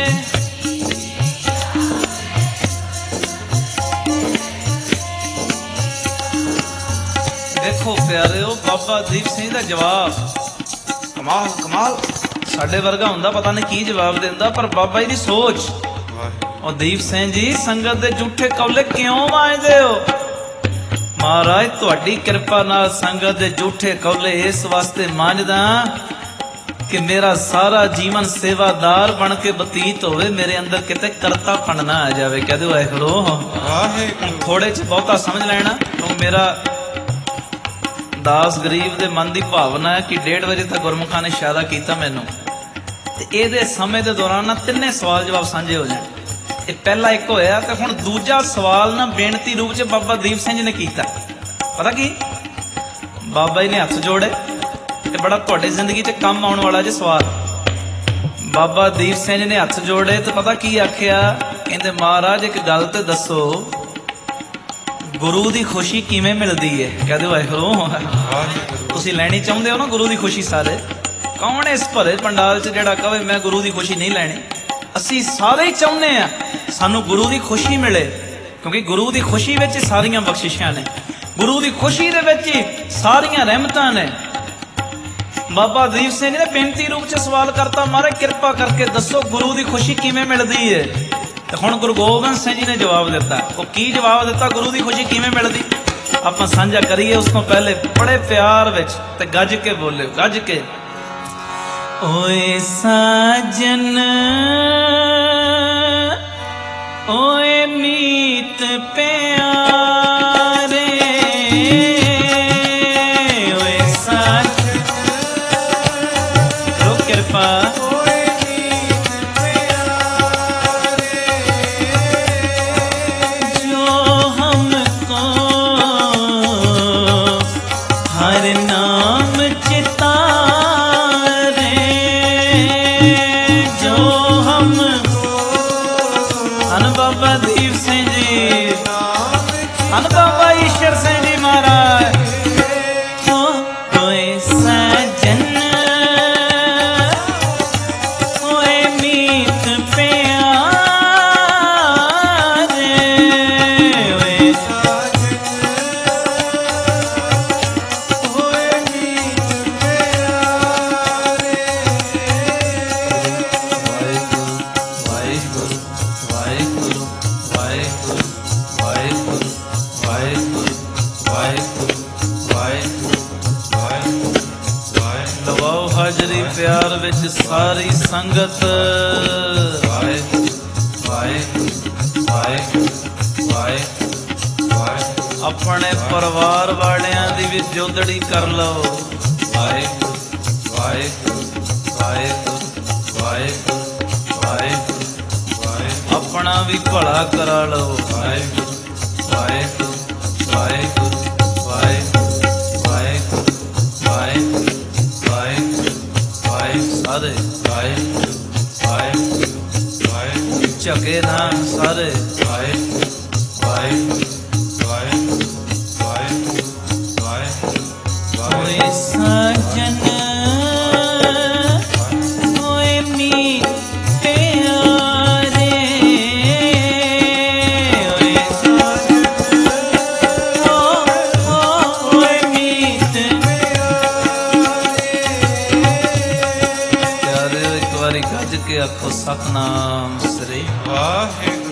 ਦੇਖੋ ਪਿਆਰਿਓ ਬਾਬਾ ਦੀਪ ਸਿੰਘ ਦਾ ਜਵਾਬ ਕਮਾਲ ਕਮਾਲ। ਸਾਡੇ ਵਰਗਾ ਹੁੰਦਾ ਪਤਾ ਨਹੀਂ ਕੀ ਜਵਾਬ ਦਿੰਦਾ, ਪਰ ਬਾਬਾ ਜੀ ਦੀ ਸੋਚ। ਉਹ ਦੀਪ ਸਿੰਘ ਜੀ ਸੰਗਤ ਦੇ ਝੂਠੇ ਕੌਲੇ ਕਿਉਂ ਮਾਂਜਦੇ ਹੋ? ਮਹਾਰਾਜ ਤੁਹਾਡੀ ਕਿਰਪਾ ਨਾਲ ਸੰਗਤ ਦੇ ਝੂਠੇ ਕੌਲੇ ਇਸ ਵਾਸਤੇ ਮਾਂਜਦਾ ਕਿ ਮੇਰਾ ਸਾਰਾ ਜੀਵਨ ਸੇਵਾਦਾਰ ਬਣ ਕੇ ਬਤੀਤ ਹੋਵੇ, ਮੇਰੇ ਅੰਦਰ ਕਿਤੇ ਕਰਤਾਪਣ ਨਾ ਆ ਜਾਵੇ। ਕਹਦੇ ਵਾਹਿਗੁਰੂ ਵਾਹਿਗੁਰੂ। ਥੋੜੇ ਚ ਬਹੁਤਾ ਸਮਝ ਲੈਣਾ, ਕਿਉਂਕਿ ਮੇਰਾ ਦਾਸ ਗਰੀਬ ਦੇ ਮਨ ਦੀ ਭਾਵਨਾ ਹੈ ਕਿ ਡੇਢ ਵਜੇ ਤੱਕ ਗੁਰਮੁਖਾਂ ਨੇ ਇਸ਼ਾਰਾ ਕੀਤਾ ਮੈਨੂੰ, ਤੇ ਇਹਦੇ ਸਮੇਂ ਦੇ ਦੌਰਾਨ ਨਾ ਤਿੰਨੇ ਸਵਾਲ ਜਵਾਬ ਸਾਂਝੇ ਹੋ ਜਾਣ। ਇਹ ਪਹਿਲਾ ਇੱਕ ਹੋਇਆ, ਤੇ ਹੁਣ ਦੂਜਾ ਸਵਾਲ ਨਾ ਬੇਨਤੀ ਰੂਪ ਚ ਬਾਬਾ ਦੀਪ ਸਿੰਘ ਜੀ ਨੇ ਕੀਤਾ। ਪਤਾ ਕੀ ਬਾਬਾ ਜੀ ਨੇ ਹੱਥ ਜੋੜੇ, ਇਹ ਬੜਾ ਤੁਹਾਡੀ ਜ਼ਿੰਦਗੀ ਚ ਕੰਮ ਆਉਣ ਵਾਲਾ ਜੇ ਸਵਾਲ। ਬਾਬਾ ਦੀਪ ਸਿੰਘ ਜੀ ਨੇ ਹੱਥ ਜੋੜੇ ਤੇ ਪਤਾ ਕੀ ਆਖਿਆ? ਕਹਿੰਦੇ ਮਹਾਰਾਜ ਇੱਕ ਗੱਲ ਤੇ ਦੱਸੋ, ਗੁਰੂ ਦੀ ਖੁਸ਼ੀ ਕਿਵੇਂ ਮਿਲਦੀ ਹੈ? ਕਹਦੇ ਵਾਹਿਗੁਰੂ ਤੁਸੀਂ ਲੈਣੀ ਚਾਹੁੰਦੇ ਹੋ ਨਾ ਗੁਰੂ ਦੀ ਖੁਸ਼ੀ? ਸਾਰੇ ਕੌਣ ਇਸ ਭਰੇ ਪੰਡਾਲ ਚ ਜਿਹੜਾ ਕਹੇ ਮੈਂ ਗੁਰੂ ਦੀ ਖੁਸ਼ੀ ਨਹੀਂ ਲੈਣੀ? ਅਸੀਂ ਸਾਰੇ ਹੀ ਚਾਹੁੰਦੇ ਆ ਸਾਨੂੰ ਗੁਰੂ ਦੀ ਖੁਸ਼ੀ ਮਿਲੇ, ਕਿਉਂਕਿ ਗੁਰੂ ਦੀ ਖੁਸ਼ੀ ਵਿੱਚ ਸਾਰੀਆਂ ਬਖਸ਼ਿਸ਼ਾਂ ਨੇ, ਗੁਰੂ ਦੀ ਖੁਸ਼ੀ ਦੇ ਵਿੱਚ ਹੀ ਸਾਰੀਆਂ ਰਹਿਮਤਾਂ ਨੇ। ਬਾਬਾ ਦੀਪ ਸਿੰਘ ਜੀ ਨੇ ਬੇਨਤੀ ਰੂਪ ਚ ਸਵਾਲ ਕਰਤਾ, ਮਹਾਰਾਜ ਕਿਰਪਾ ਕਰਕੇ ਦੱਸੋ ਗੁਰੂ ਦੀ ਖੁਸ਼ੀ ਕਿਵੇਂ ਮਿਲਦੀ ਹੈ? ਤੇ ਹੁਣ ਗੁਰੂ ਗੋਬਿੰਦ ਸਿੰਘ ਜੀ ਨੇ ਜਵਾਬ ਦਿੱਤਾ। ਉਹ ਕੀ ਜਵਾਬ ਦਿੱਤਾ? ਗੁਰੂ ਦੀ ਖੁਸ਼ੀ ਕਿਵੇਂ ਮਿਲਦੀ? ਆਪਾਂ ਸਾਂਝਾ ਕਰੀਏ। ਉਸ ਤੋਂ ਪਹਿਲੇ ਬੜੇ ਪਿਆਰ ਵਿੱਚ ਤੇ ਗੱਜ ਕੇ ਬੋਲੇ, ਗੱਜ ਕੇ। ਓਏ ਸਾਜਨ ਓਏ ਮੀਤ ਪਿਆਰੇ, ਓਏ ਸਾਜਨ ਕਰੋ ਕਿਰਪਾ, ਪਿਆਰ ਵਿੱਚ ਸਾਰੀ ਸੰਗਤ ਵਾਹਿਗੁਰੂ ਵਾਹਿਗੁਰੂ ਵਾਹਿਗੁਰੂ ਵਾਹਿਗੁਰੂ। ਆਪਣੇ ਪਰਿਵਾਰ ਵਾਲਿਆਂ ਦੀ ਵੀ ਜੋਦੜੀ ਕਰ ਲਓ। ਵਾਹਿਗੁਰੂ ਵਾਹਿਗੁਰੂ ਵਾਹਿਗੁਰੂ ਵਾਹਿਗੁਰੂ ਵਾਹਿਗੁਰੂ। ਆਪਣਾ ਵੀ ਭਲਾ ਕਰਾ ਲਓ। ਵਾਹਿਗੁਰੂ ਵਾਹਿਗੁਰੂ ਵਾਹਿਗੁਰੂ ਵਾਹਿਗੁਰੂ ਵਾਹਿਗੁਰੂ ਵਾਹਿਗੁਰੂ ਸਾਰੇ ਵਾਹਿਗੁਰੂ ਵਾਹਿਗੁਰੂ ਵਾਹਿਗੁਰੂ। ਝਕੇ ਨਾ ਸਾਰੇ ਵਾਹਿਗੁਰੂ ਵਾਹਿਗੁਰੂ ਵਾਹਿਗੁਰੂ ਵਾਹਿਗੁਰੂ ਵਾਹਿਗੁਰੂ। ਓਏ ਸਾਜਨ ਓਏ ਮੀਤ ਪਿਆਰੇ, ਓਏ ਸਾਜਨ ਓਏ ਮੀਤ ਗੱਜ ਕੇ ਆਖੋ ਸਤਨਾਮ ਸ੍ਰੀ ਵਾਹਿਗੁਰੂ।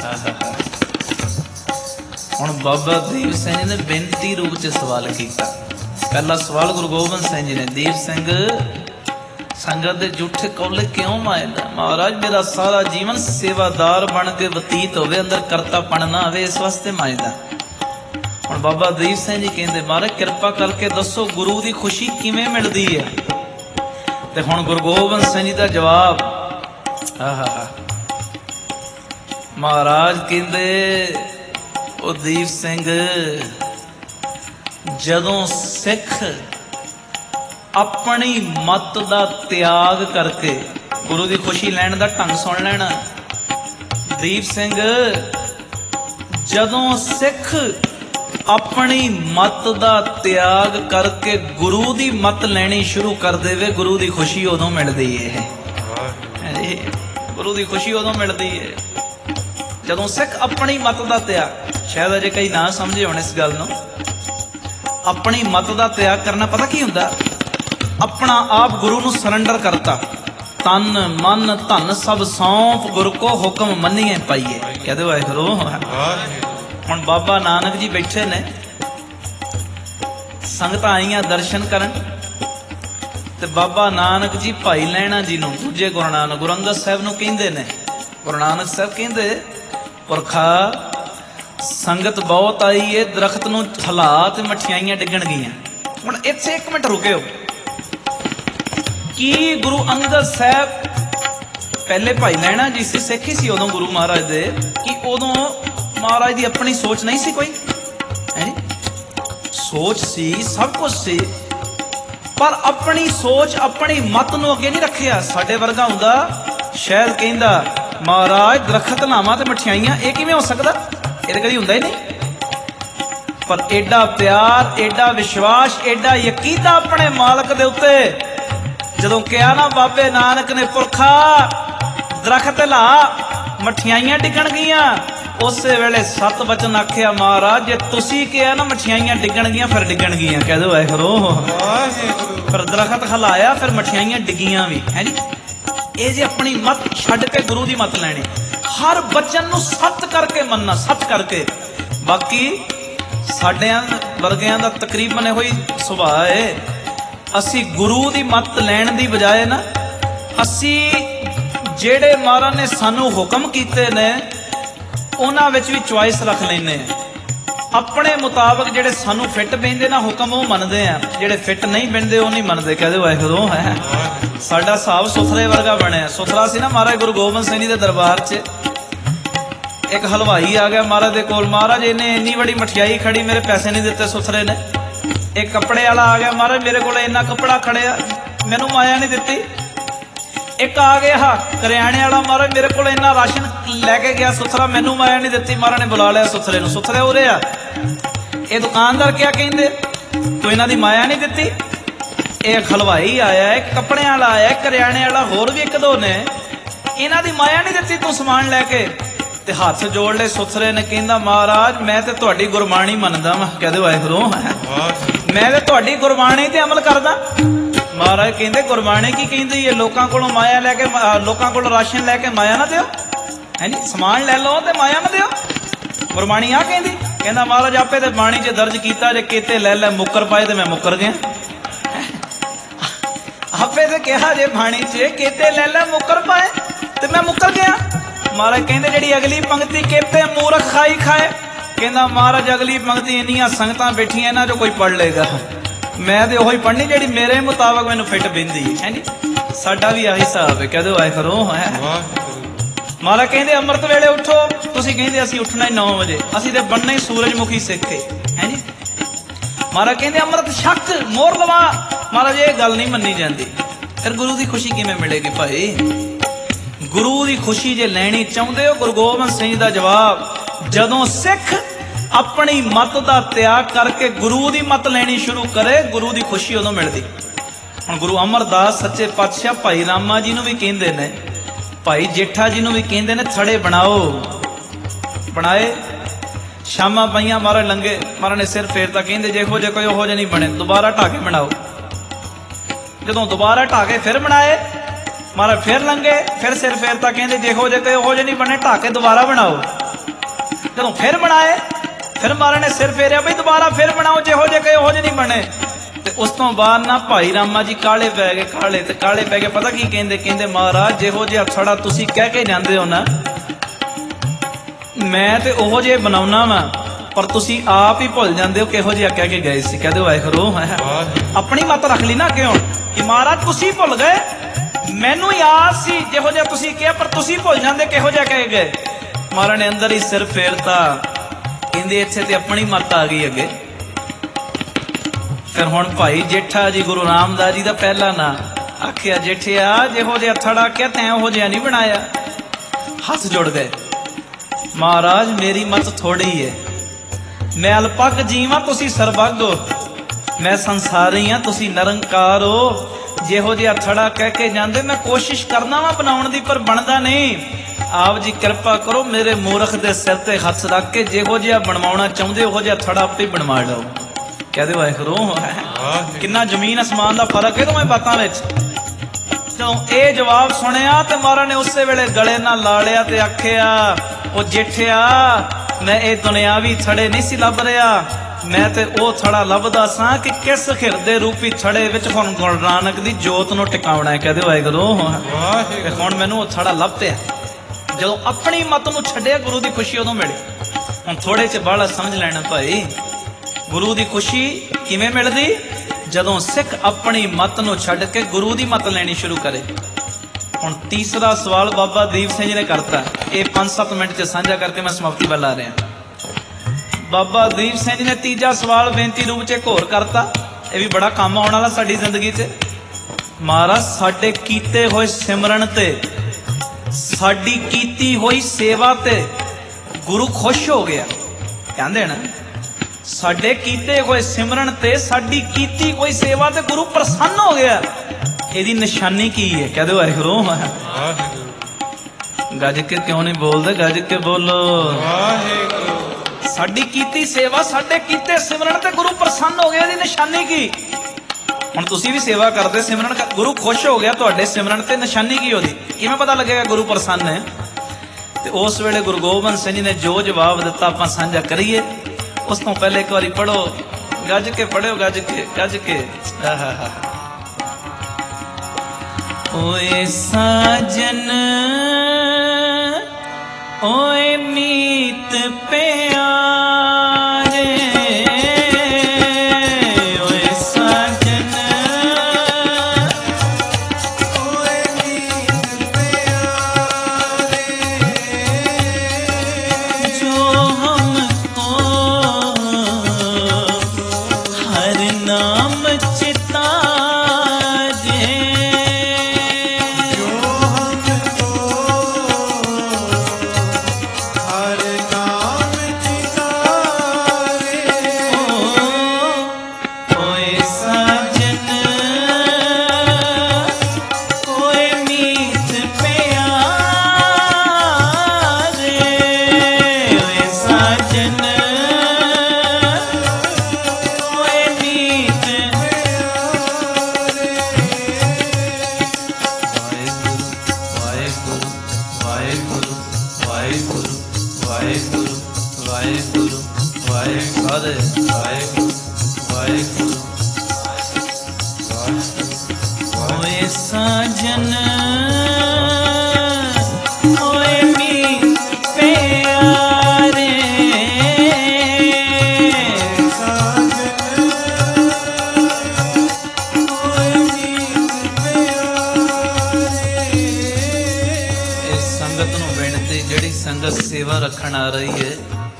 ਹੁਣ ਬਾਬਾ ਦੀਪ ਸਿੰਘ ਜੀ ਨੇ ਬੇਨਤੀ ਰੂਪ ਚ ਸਵਾਲ ਕੀਤਾ। ਪਹਿਲਾ ਸਵਾਲ ਗੁਰੂ ਗੋਬਿੰਦ ਸਿੰਘ ਜੀ ਨੇ, ਦੀਪ ਸਿੰਘ ਸੰਗਤ ਦੇ ਝੂਠੇ ਕੌਲੇ ਕਿਉਂ ਮਾਇਦਾ? ਮਹਾਰਾਜ ਮੇਰਾ ਸਾਰਾ ਜੀਵਨ ਸੇਵਾਦਾਰ ਬਣ ਕੇ ਬਤੀਤ ਹੋਵੇ, ਅੰਦਰ ਕਰਤਾਪਣ ਨਾ ਆਵੇ, ਇਸ ਵਾਸਤੇ ਮਾਇਦਾ। ਹੁਣ ਬਾਬਾ ਦੀਪ ਸਿੰਘ ਜੀ ਕਹਿੰਦੇ ਮਹਾਰਾਜ ਕਿਰਪਾ ਕਰਕੇ ਦੱਸੋ ਗੁਰੂ ਦੀ ਖੁਸ਼ੀ ਕਿਵੇਂ ਮਿਲਦੀ ਹੈ? ਤੇ ਹੁਣ ਗੁਰੂ ਗੋਬਿੰਦ ਸਿੰਘ ਜੀ ਦਾ ਜਵਾਬ। ਆਹਾ ਮਹਾਰਾਜ ਕਹਿੰਦੇ ਉਹ ਦੀਪ ਸਿੰਘ, ਜਦੋਂ ਸਿੱਖ ਆਪਣੀ ਮਤ ਦਾ ਤਿਆਗ ਕਰਕੇ ਗੁਰੂ ਦੀ ਖੁਸ਼ੀ ਲੈਣ ਦਾ ਢੰਗ ਸੁਣ ਲੈਣਾ। ਦੀਪ ਸਿੰਘ, ਜਦੋਂ ਸਿੱਖ अपनी मत दा त्याग करके गुरु दी मत लैनी शुरू कर देवे, गुरु दी खुशी उदों मिलदी है। गुरु दी खुशी उदों मिलदी है जदों सिख अपनी मत दा त्याग, शायद अजे कई ना समझे होने इस गल नूं, अपनी मत दा त्याग करना पता की हुंदा? अपना आप गुरु नूं सरैंडर करता, तन मन धन सब सौंप गुरु को हुक्म मन्निए पाइए। कहते वाहिगुरू। हुण बाबा नानक जी बैठे ने, संगत आईयां दर्शन करन, ते बाबा नानक जी भाई लैणा जी नूं, दूजे गुरु नानक गुरु अंगद साहिब नूं कहंदे ने। गुरु नानक साहिब कहंदे, पुरखा संगत बहुत आई है, दरख्त नूं हिला ते मठियाइयां डिगण गईयां। हुण इत्थे एक मिनट रुकिओ कि गुरु अंगद साहब पहले भाई लैणा जी से सिख ही सी उदों गुरु महाराज दे, कि उदों महाराज दी अपनी सोच नहीं सी कोई है जी? सोच सी, सब कुछ सी, पर अपनी सोच अपनी मत नूं अगे नहीं रखिया। साडे वर्गा हुंदा शायद कहंदा महाराज दरखत लावां ते मठियाइयां, ये किवें हो सकदा? ये कदी हुंदा ही नहीं। पर एडा प्यार, एडा विश्वास, एडा यकीन अपने मालक दे उत्ते, जदों कहा ना बाबे नानक ने, पुरखा दरख्त ला मठियाइयां डिगण गईयां, उस वेले सत वचन आख्या, महाराज जे तुसी कहा ना मठियाइयां डिगण गईयां, फिर डिगण गईयां। कह दो वाहिगुरू। फिर दरख्त हिलाया, फिर मठियाइयां डिगियां भी है जी। ये जे अपनी मत छड्ड के गुरु दी मत लैनी, हर बचन नूं सत करके मनना, सत करके। बाकी साडियां वर्गियां दा तकरीबन इहो ही सुभाਅ है, असी गुरु दी मत लैण दी बजाए ना, असी जेड़े महाराज ने सानू हुक्म कीते ने उन्हां विच भी चॉइस रख लैने, अपने मुताबिक जेड़े सानू फिट बहिंदे ना हुक्म वो मनदे आ, जेड़े फिट नहीं बहिंदे वो नहीं मनदे। कहदे वाहिगुरू। है साडा साहब सुथरे वर्गा बनिया। सुथरा सी ना महाराज गुरु गोबिंद सिंह जी दे दरबार च एक हलवाई आ गया महाराज दे कोल, महाराज इन्हें इन्नी बड़ी मठियाई खड़ी, मेरे पैसे नहीं दिते सुथरे ने। एक कपड़े वाला आ गया, महाराज मेरे को इन्ना कपड़ा खड़िया, मैनू माया नहीं दिती। एक आ गया हा करियाने वाला, महाराज मेरे को इन्ना राशन लैके गया सुथरा, मैनू माया नहीं दिती। महाराज ने बुला लिया सुथरे नूं, सुथरे हो रहा ये दुकानदार क्या कहते, तू इन्हां दी माया नहीं दिती। एक हलवाई आया, एक कपड़े वाला आया, एक करियाने वाला, होर भी एक दो ने, इन्हां दी माया नहीं दिती तू समान लैके। ते हाथ जोड़ ले सुथरे ने, कहंदा महाराज मैं ते तुहाडी गुरबाणी मनदा वां। कहदे वाहिगुरू। मैं ते तुहाडी गुरबाणी ते अमल करदा। महाराज कहंदे गुरबाणी की कहंदी है, लोकां कोलों माया लैके, लोकां कोलों राशन लैके माया ना दिओ, है नी, समान लै लो ते माया ना दिओ। गुरबाणी आ कहंदी। कहंदा महाराज आपे ते बाणी च दर्ज कीता, जे केते लै लै मुकर पाए ते मैं मुकर गया। आपे ते कहा जे बाणी च केते लै लै मुकर पाए ते मैं मुकर गया। महाराज कहंदे जिहड़ी अगली पंक्ति, केते मूर्ख खाई खाए, कहंदा महाराज अगली पंक्ति इन्नियां संगतां बैठियां, इन्हां चों कोई पढ़ लेगा, मैं तो ओही पढ़नी जिहड़ी मेरे मुताबिक मैनूं फिट बिंदी है जी। साडा भी आही हिसाब है। कहदे वाहिगुरू। है महाराज कहंदे अमृत वेले उठो, तुसीं कहंदे असीं उठना ही नौ बजे, असीं ते बनना ही सूरजमुखी सिख है जी। महाराज कहंदे अमृत छक मोर लवा, महाराज ये गल नहीं मन्नी जाती। फिर गुरु की खुशी किवें मिलेगी भाई? गुरु की खुशी जे लैनी चाहुंदे हो, गुरु गोबिंद सिंह दा जवाब, जदों सिख अपनी मत दा त्याग करके गुरु दी मत लैनी शुरू करे, गुरु दी खुशी उदों मिलदी। हुण गुरु अमरदास सच्चे पातशाह भाई रामा जी नूं भी कहंदे ने, भाई जेठा जी नूं भी कहंदे ने, थड़े बनाओ। बनाए, शामां पईयां, महाराज लंघे, महाराज ने सिर फेरता, कहंदे जेहो जे कोई ओहो जे नहीं बने, दोबारा ढाके बनाओ। जदों दोबारा ढाके फिर बनाए, महाराज फिर लंघे, फिर सिर फेरता, कहंदे जेहो जे कोई ओहो जे नहीं बने, ढाके दोबारा बनाओ। जदों फिर बनाए, फिर महाराज ने सिर फेरिया, बई दोबारा फिर बनाओ, जेहो जे कोई ओहो जे नहीं बने। ते उस तो बाद ना भाई रामा जी काले पै गए, काले ते काले पै गए। पता की कहंदे, कहंदे महाराज जेहो जिहा थड़ा तुसीं कह के जांदे हो ना, मैं ते ओहो जे बनाउणा वा, पर तुसीं आप ही भुल जांदे हो किहो जिहा कह के गए सी। कहदे वाहिगुरू। अपनी मत रख ली ना क्यों कि महाराज तुसीं भुल गए, मैनू याद सी जिहो जिहा तुसीं कहा, पर तुसीं भुल जांदे किहो जिहा कह गए। महाराज ने अंदर ही सिर फेरता, कहंदे इत्थे ते अपनी मत आ गई अगे। फिर हुण भाई जेठा जी गुरु रामदास जी का पहला नाम आखिया, जेठिया जिहो जिहा थड़ा आख्या तैं उहो जिहा नहीं बनाया। हाथ जुड़ गए, महाराज मेरी मत थोड़ी है, मैं अल्पग जीवा तुसी सरबग हो, मैं संसारी हाँ तुसी निरंकार हो। जिहो जिहा थड़ा कह के जांदे मैं कोशिश करना वा बनाउण दी पर बनदा नहीं। आप जी कृपा करो मेरे मूर्ख दे सिर ते हथ रख के जिहो जिहा बनवाउणा चाहुंदे उहो जिहा थड़ा आपे बनवा लो। कहदे वाहिगुरू किन्ना जमीन आसमान दा फर्क है दोवें बातां विच। ਜਦੋਂ ਇਹ ਜਵਾਬ ਸੁਣਿਆ ਤੇ ਮਹਾਰਾਜ ਨੇ ਉਸੇ ਵੇਲੇ ਗਲੇ ਨਾਲ ਲਾ ਲਿਆ ਤੇ ਆਖਿਆ ਉਹ ਜੇਠਿਆ ਮੈਂ ਇਹ ਦੁਨਿਆਵੀ ਥੜੇ ਨਹੀਂ ਸੀ ਲੱਭ ਰਿਹਾ, ਮੈਂ ਤੇ ਉਹ ਥੜਾ ਲੱਭਦਾ ਸਾਂ ਕਿ ਕਿਸ ਹਿਰਦੇ ਰੂਪੀ ਥੜੇ ਵਿੱਚ ਹੁਣ ਗੁਰੂ ਨਾਨਕ ਦੀ ਜੋਤ ਨੂੰ ਟਿਕਾਉਣਾ ਹੈ। ਕਹਦੇ ਵਾਹਿਗੁਰੂ ਤੇ ਹੁਣ ਮੈਨੂੰ ਉਹ ਥੜਾ ਲੱਭ ਪਿਆ। ਜਦੋਂ ਆਪਣੀ ਮਤ ਨੂੰ ਛੱਡਿਆ ਗੁਰੂ ਦੀ ਖੁਸ਼ੀ ਉਦੋਂ ਮਿਲੀ। ਹੁਣ ਥੋੜੇ ਚ ਬਾਹਲਾ ਸਮਝ ਲੈਣਾ ਭਾਈ, ਗੁਰੂ ਦੀ ਖੁਸ਼ੀ ਕਿਵੇਂ ਮਿਲਦੀ? ਜਦੋਂ ਸਿੱਖ ਆਪਣੀ ਮਤ ਨੂੰ ਛੱਡ ਕੇ ਗੁਰੂ ਦੀ ਮਤ ਲੈਣੀ ਸ਼ੁਰੂ ਕਰੇ। ਹੁਣ ਤੀਸਰਾ ਸਵਾਲ ਬਾਬਾ ਦੀਪ ਸਿੰਘ ਜੀ ਨੇ ਕਰਤਾ, ਇਹ ਪੰਜ ਸੱਤ ਮਿੰਟ ਚ ਸਾਂਝਾ ਕਰਕੇ ਮੈਂ ਸਮਾਪਤੀ ਵੱਲ ਆ ਰਿਹਾ। ਬਾਬਾ ਦੀਪ ਸਿੰਘ ਜੀ ਨੇ ਤੀਜਾ ਸਵਾਲ ਬੇਨਤੀ ਰੂਪ ਚ ਇੱਕ ਹੋਰ ਕਰਤਾ, ਇਹ ਵੀ ਬੜਾ ਕੰਮ ਆਉਣ ਵਾਲਾ ਸਾਡੀ ਜ਼ਿੰਦਗੀ ਚ। ਮਹਾਰਾਜ ਸਾਡੇ ਕੀਤੇ ਹੋਏ ਸਿਮਰਨ ਤੇ, ਸਾਡੀ ਕੀਤੀ ਹੋਈ ਸੇਵਾ ਤੇ ਗੁਰੂ ਖੁਸ਼ ਹੋ ਗਿਆ। ਕਹਿੰਦੇ ਨਾ ਸਾਡੇ ਕੀਤੇ ਹੋਏ ਸਿਮਰਨ ਤੇ ਸਾਡੀ ਕੀਤੀ ਕੋਈ ਸੇਵਾ ਤੇ ਗੁਰੂ ਪ੍ਰਸੰਨ ਹੋ ਗਿਆ। ਇਹਦੀ ਨਿਸ਼ਾਨੀ ਕੀ ਹੈ? ਕਹਦੇ ਵਾਹਿਗੁਰੂ ਗੱਜ ਕੇ ਕਿਉਂ ਨਹੀਂ ਬੋਲਦੇ? ਗੱਜ ਕੇ ਬੋਲੋ ਵਾਹਿਗੁਰੂ। ਸਾਡੀ ਕੀਤੀ ਸੇਵਾ, ਸਾਡੇ ਕੀਤੇ ਸਿਮਰਨ ਤੇ ਗੁਰੂ ਪ੍ਰਸੰਨ ਹੋ ਗਿਆ। ਇਹਦੀ ਨਿਸ਼ਾਨੀ ਕੀ? ਹੁਣ ਤੁਸੀਂ ਵੀ ਸੇਵਾ ਕਰਦੇ, ਸਿਮਰਨ, ਗੁਰੂ ਖੁਸ਼ ਹੋ ਗਿਆ ਤੁਹਾਡੇ ਸਿਮਰਨ ਤੇ, ਨਿਸ਼ਾਨੀ ਕੀ ਉਹਦੀ? ਕਿਵੇਂ ਪਤਾ ਲੱਗੇਗਾ ਗੁਰੂ ਪ੍ਰਸੰਨ ਹੈ? ਤੇ ਉਸ ਵੇਲੇ ਗੁਰੂ ਗੋਬਿੰਦ ਸਿੰਘ ਜੀ ਨੇ ਜੋ ਜਵਾਬ ਦਿੱਤਾ ਆਪਾਂ ਸਾਂਝਾ ਕਰੀਏ। ਉਸ ਤੋਂ ਪਹਿਲੇ ਇੱਕ ਵਾਰੀ ਪੜੋ, ਗੱਜ ਕੇ ਪੜਿਓ, ਗੱਜ ਕੇ ਗੱਜ ਕੇ। ਓਏ ਸਾਜਨ ਓਏ ਮੀਤ ਪਿਆਰੇ, ਓਏ ਸਾਜਨ ਓਏ ਮੀਤ ਪਿਆਰੇ, ਜੋ ਹਮਕੋ ਹਰ ਨਾਮ ਚਿਤਾ सेवा रखण आ रही है।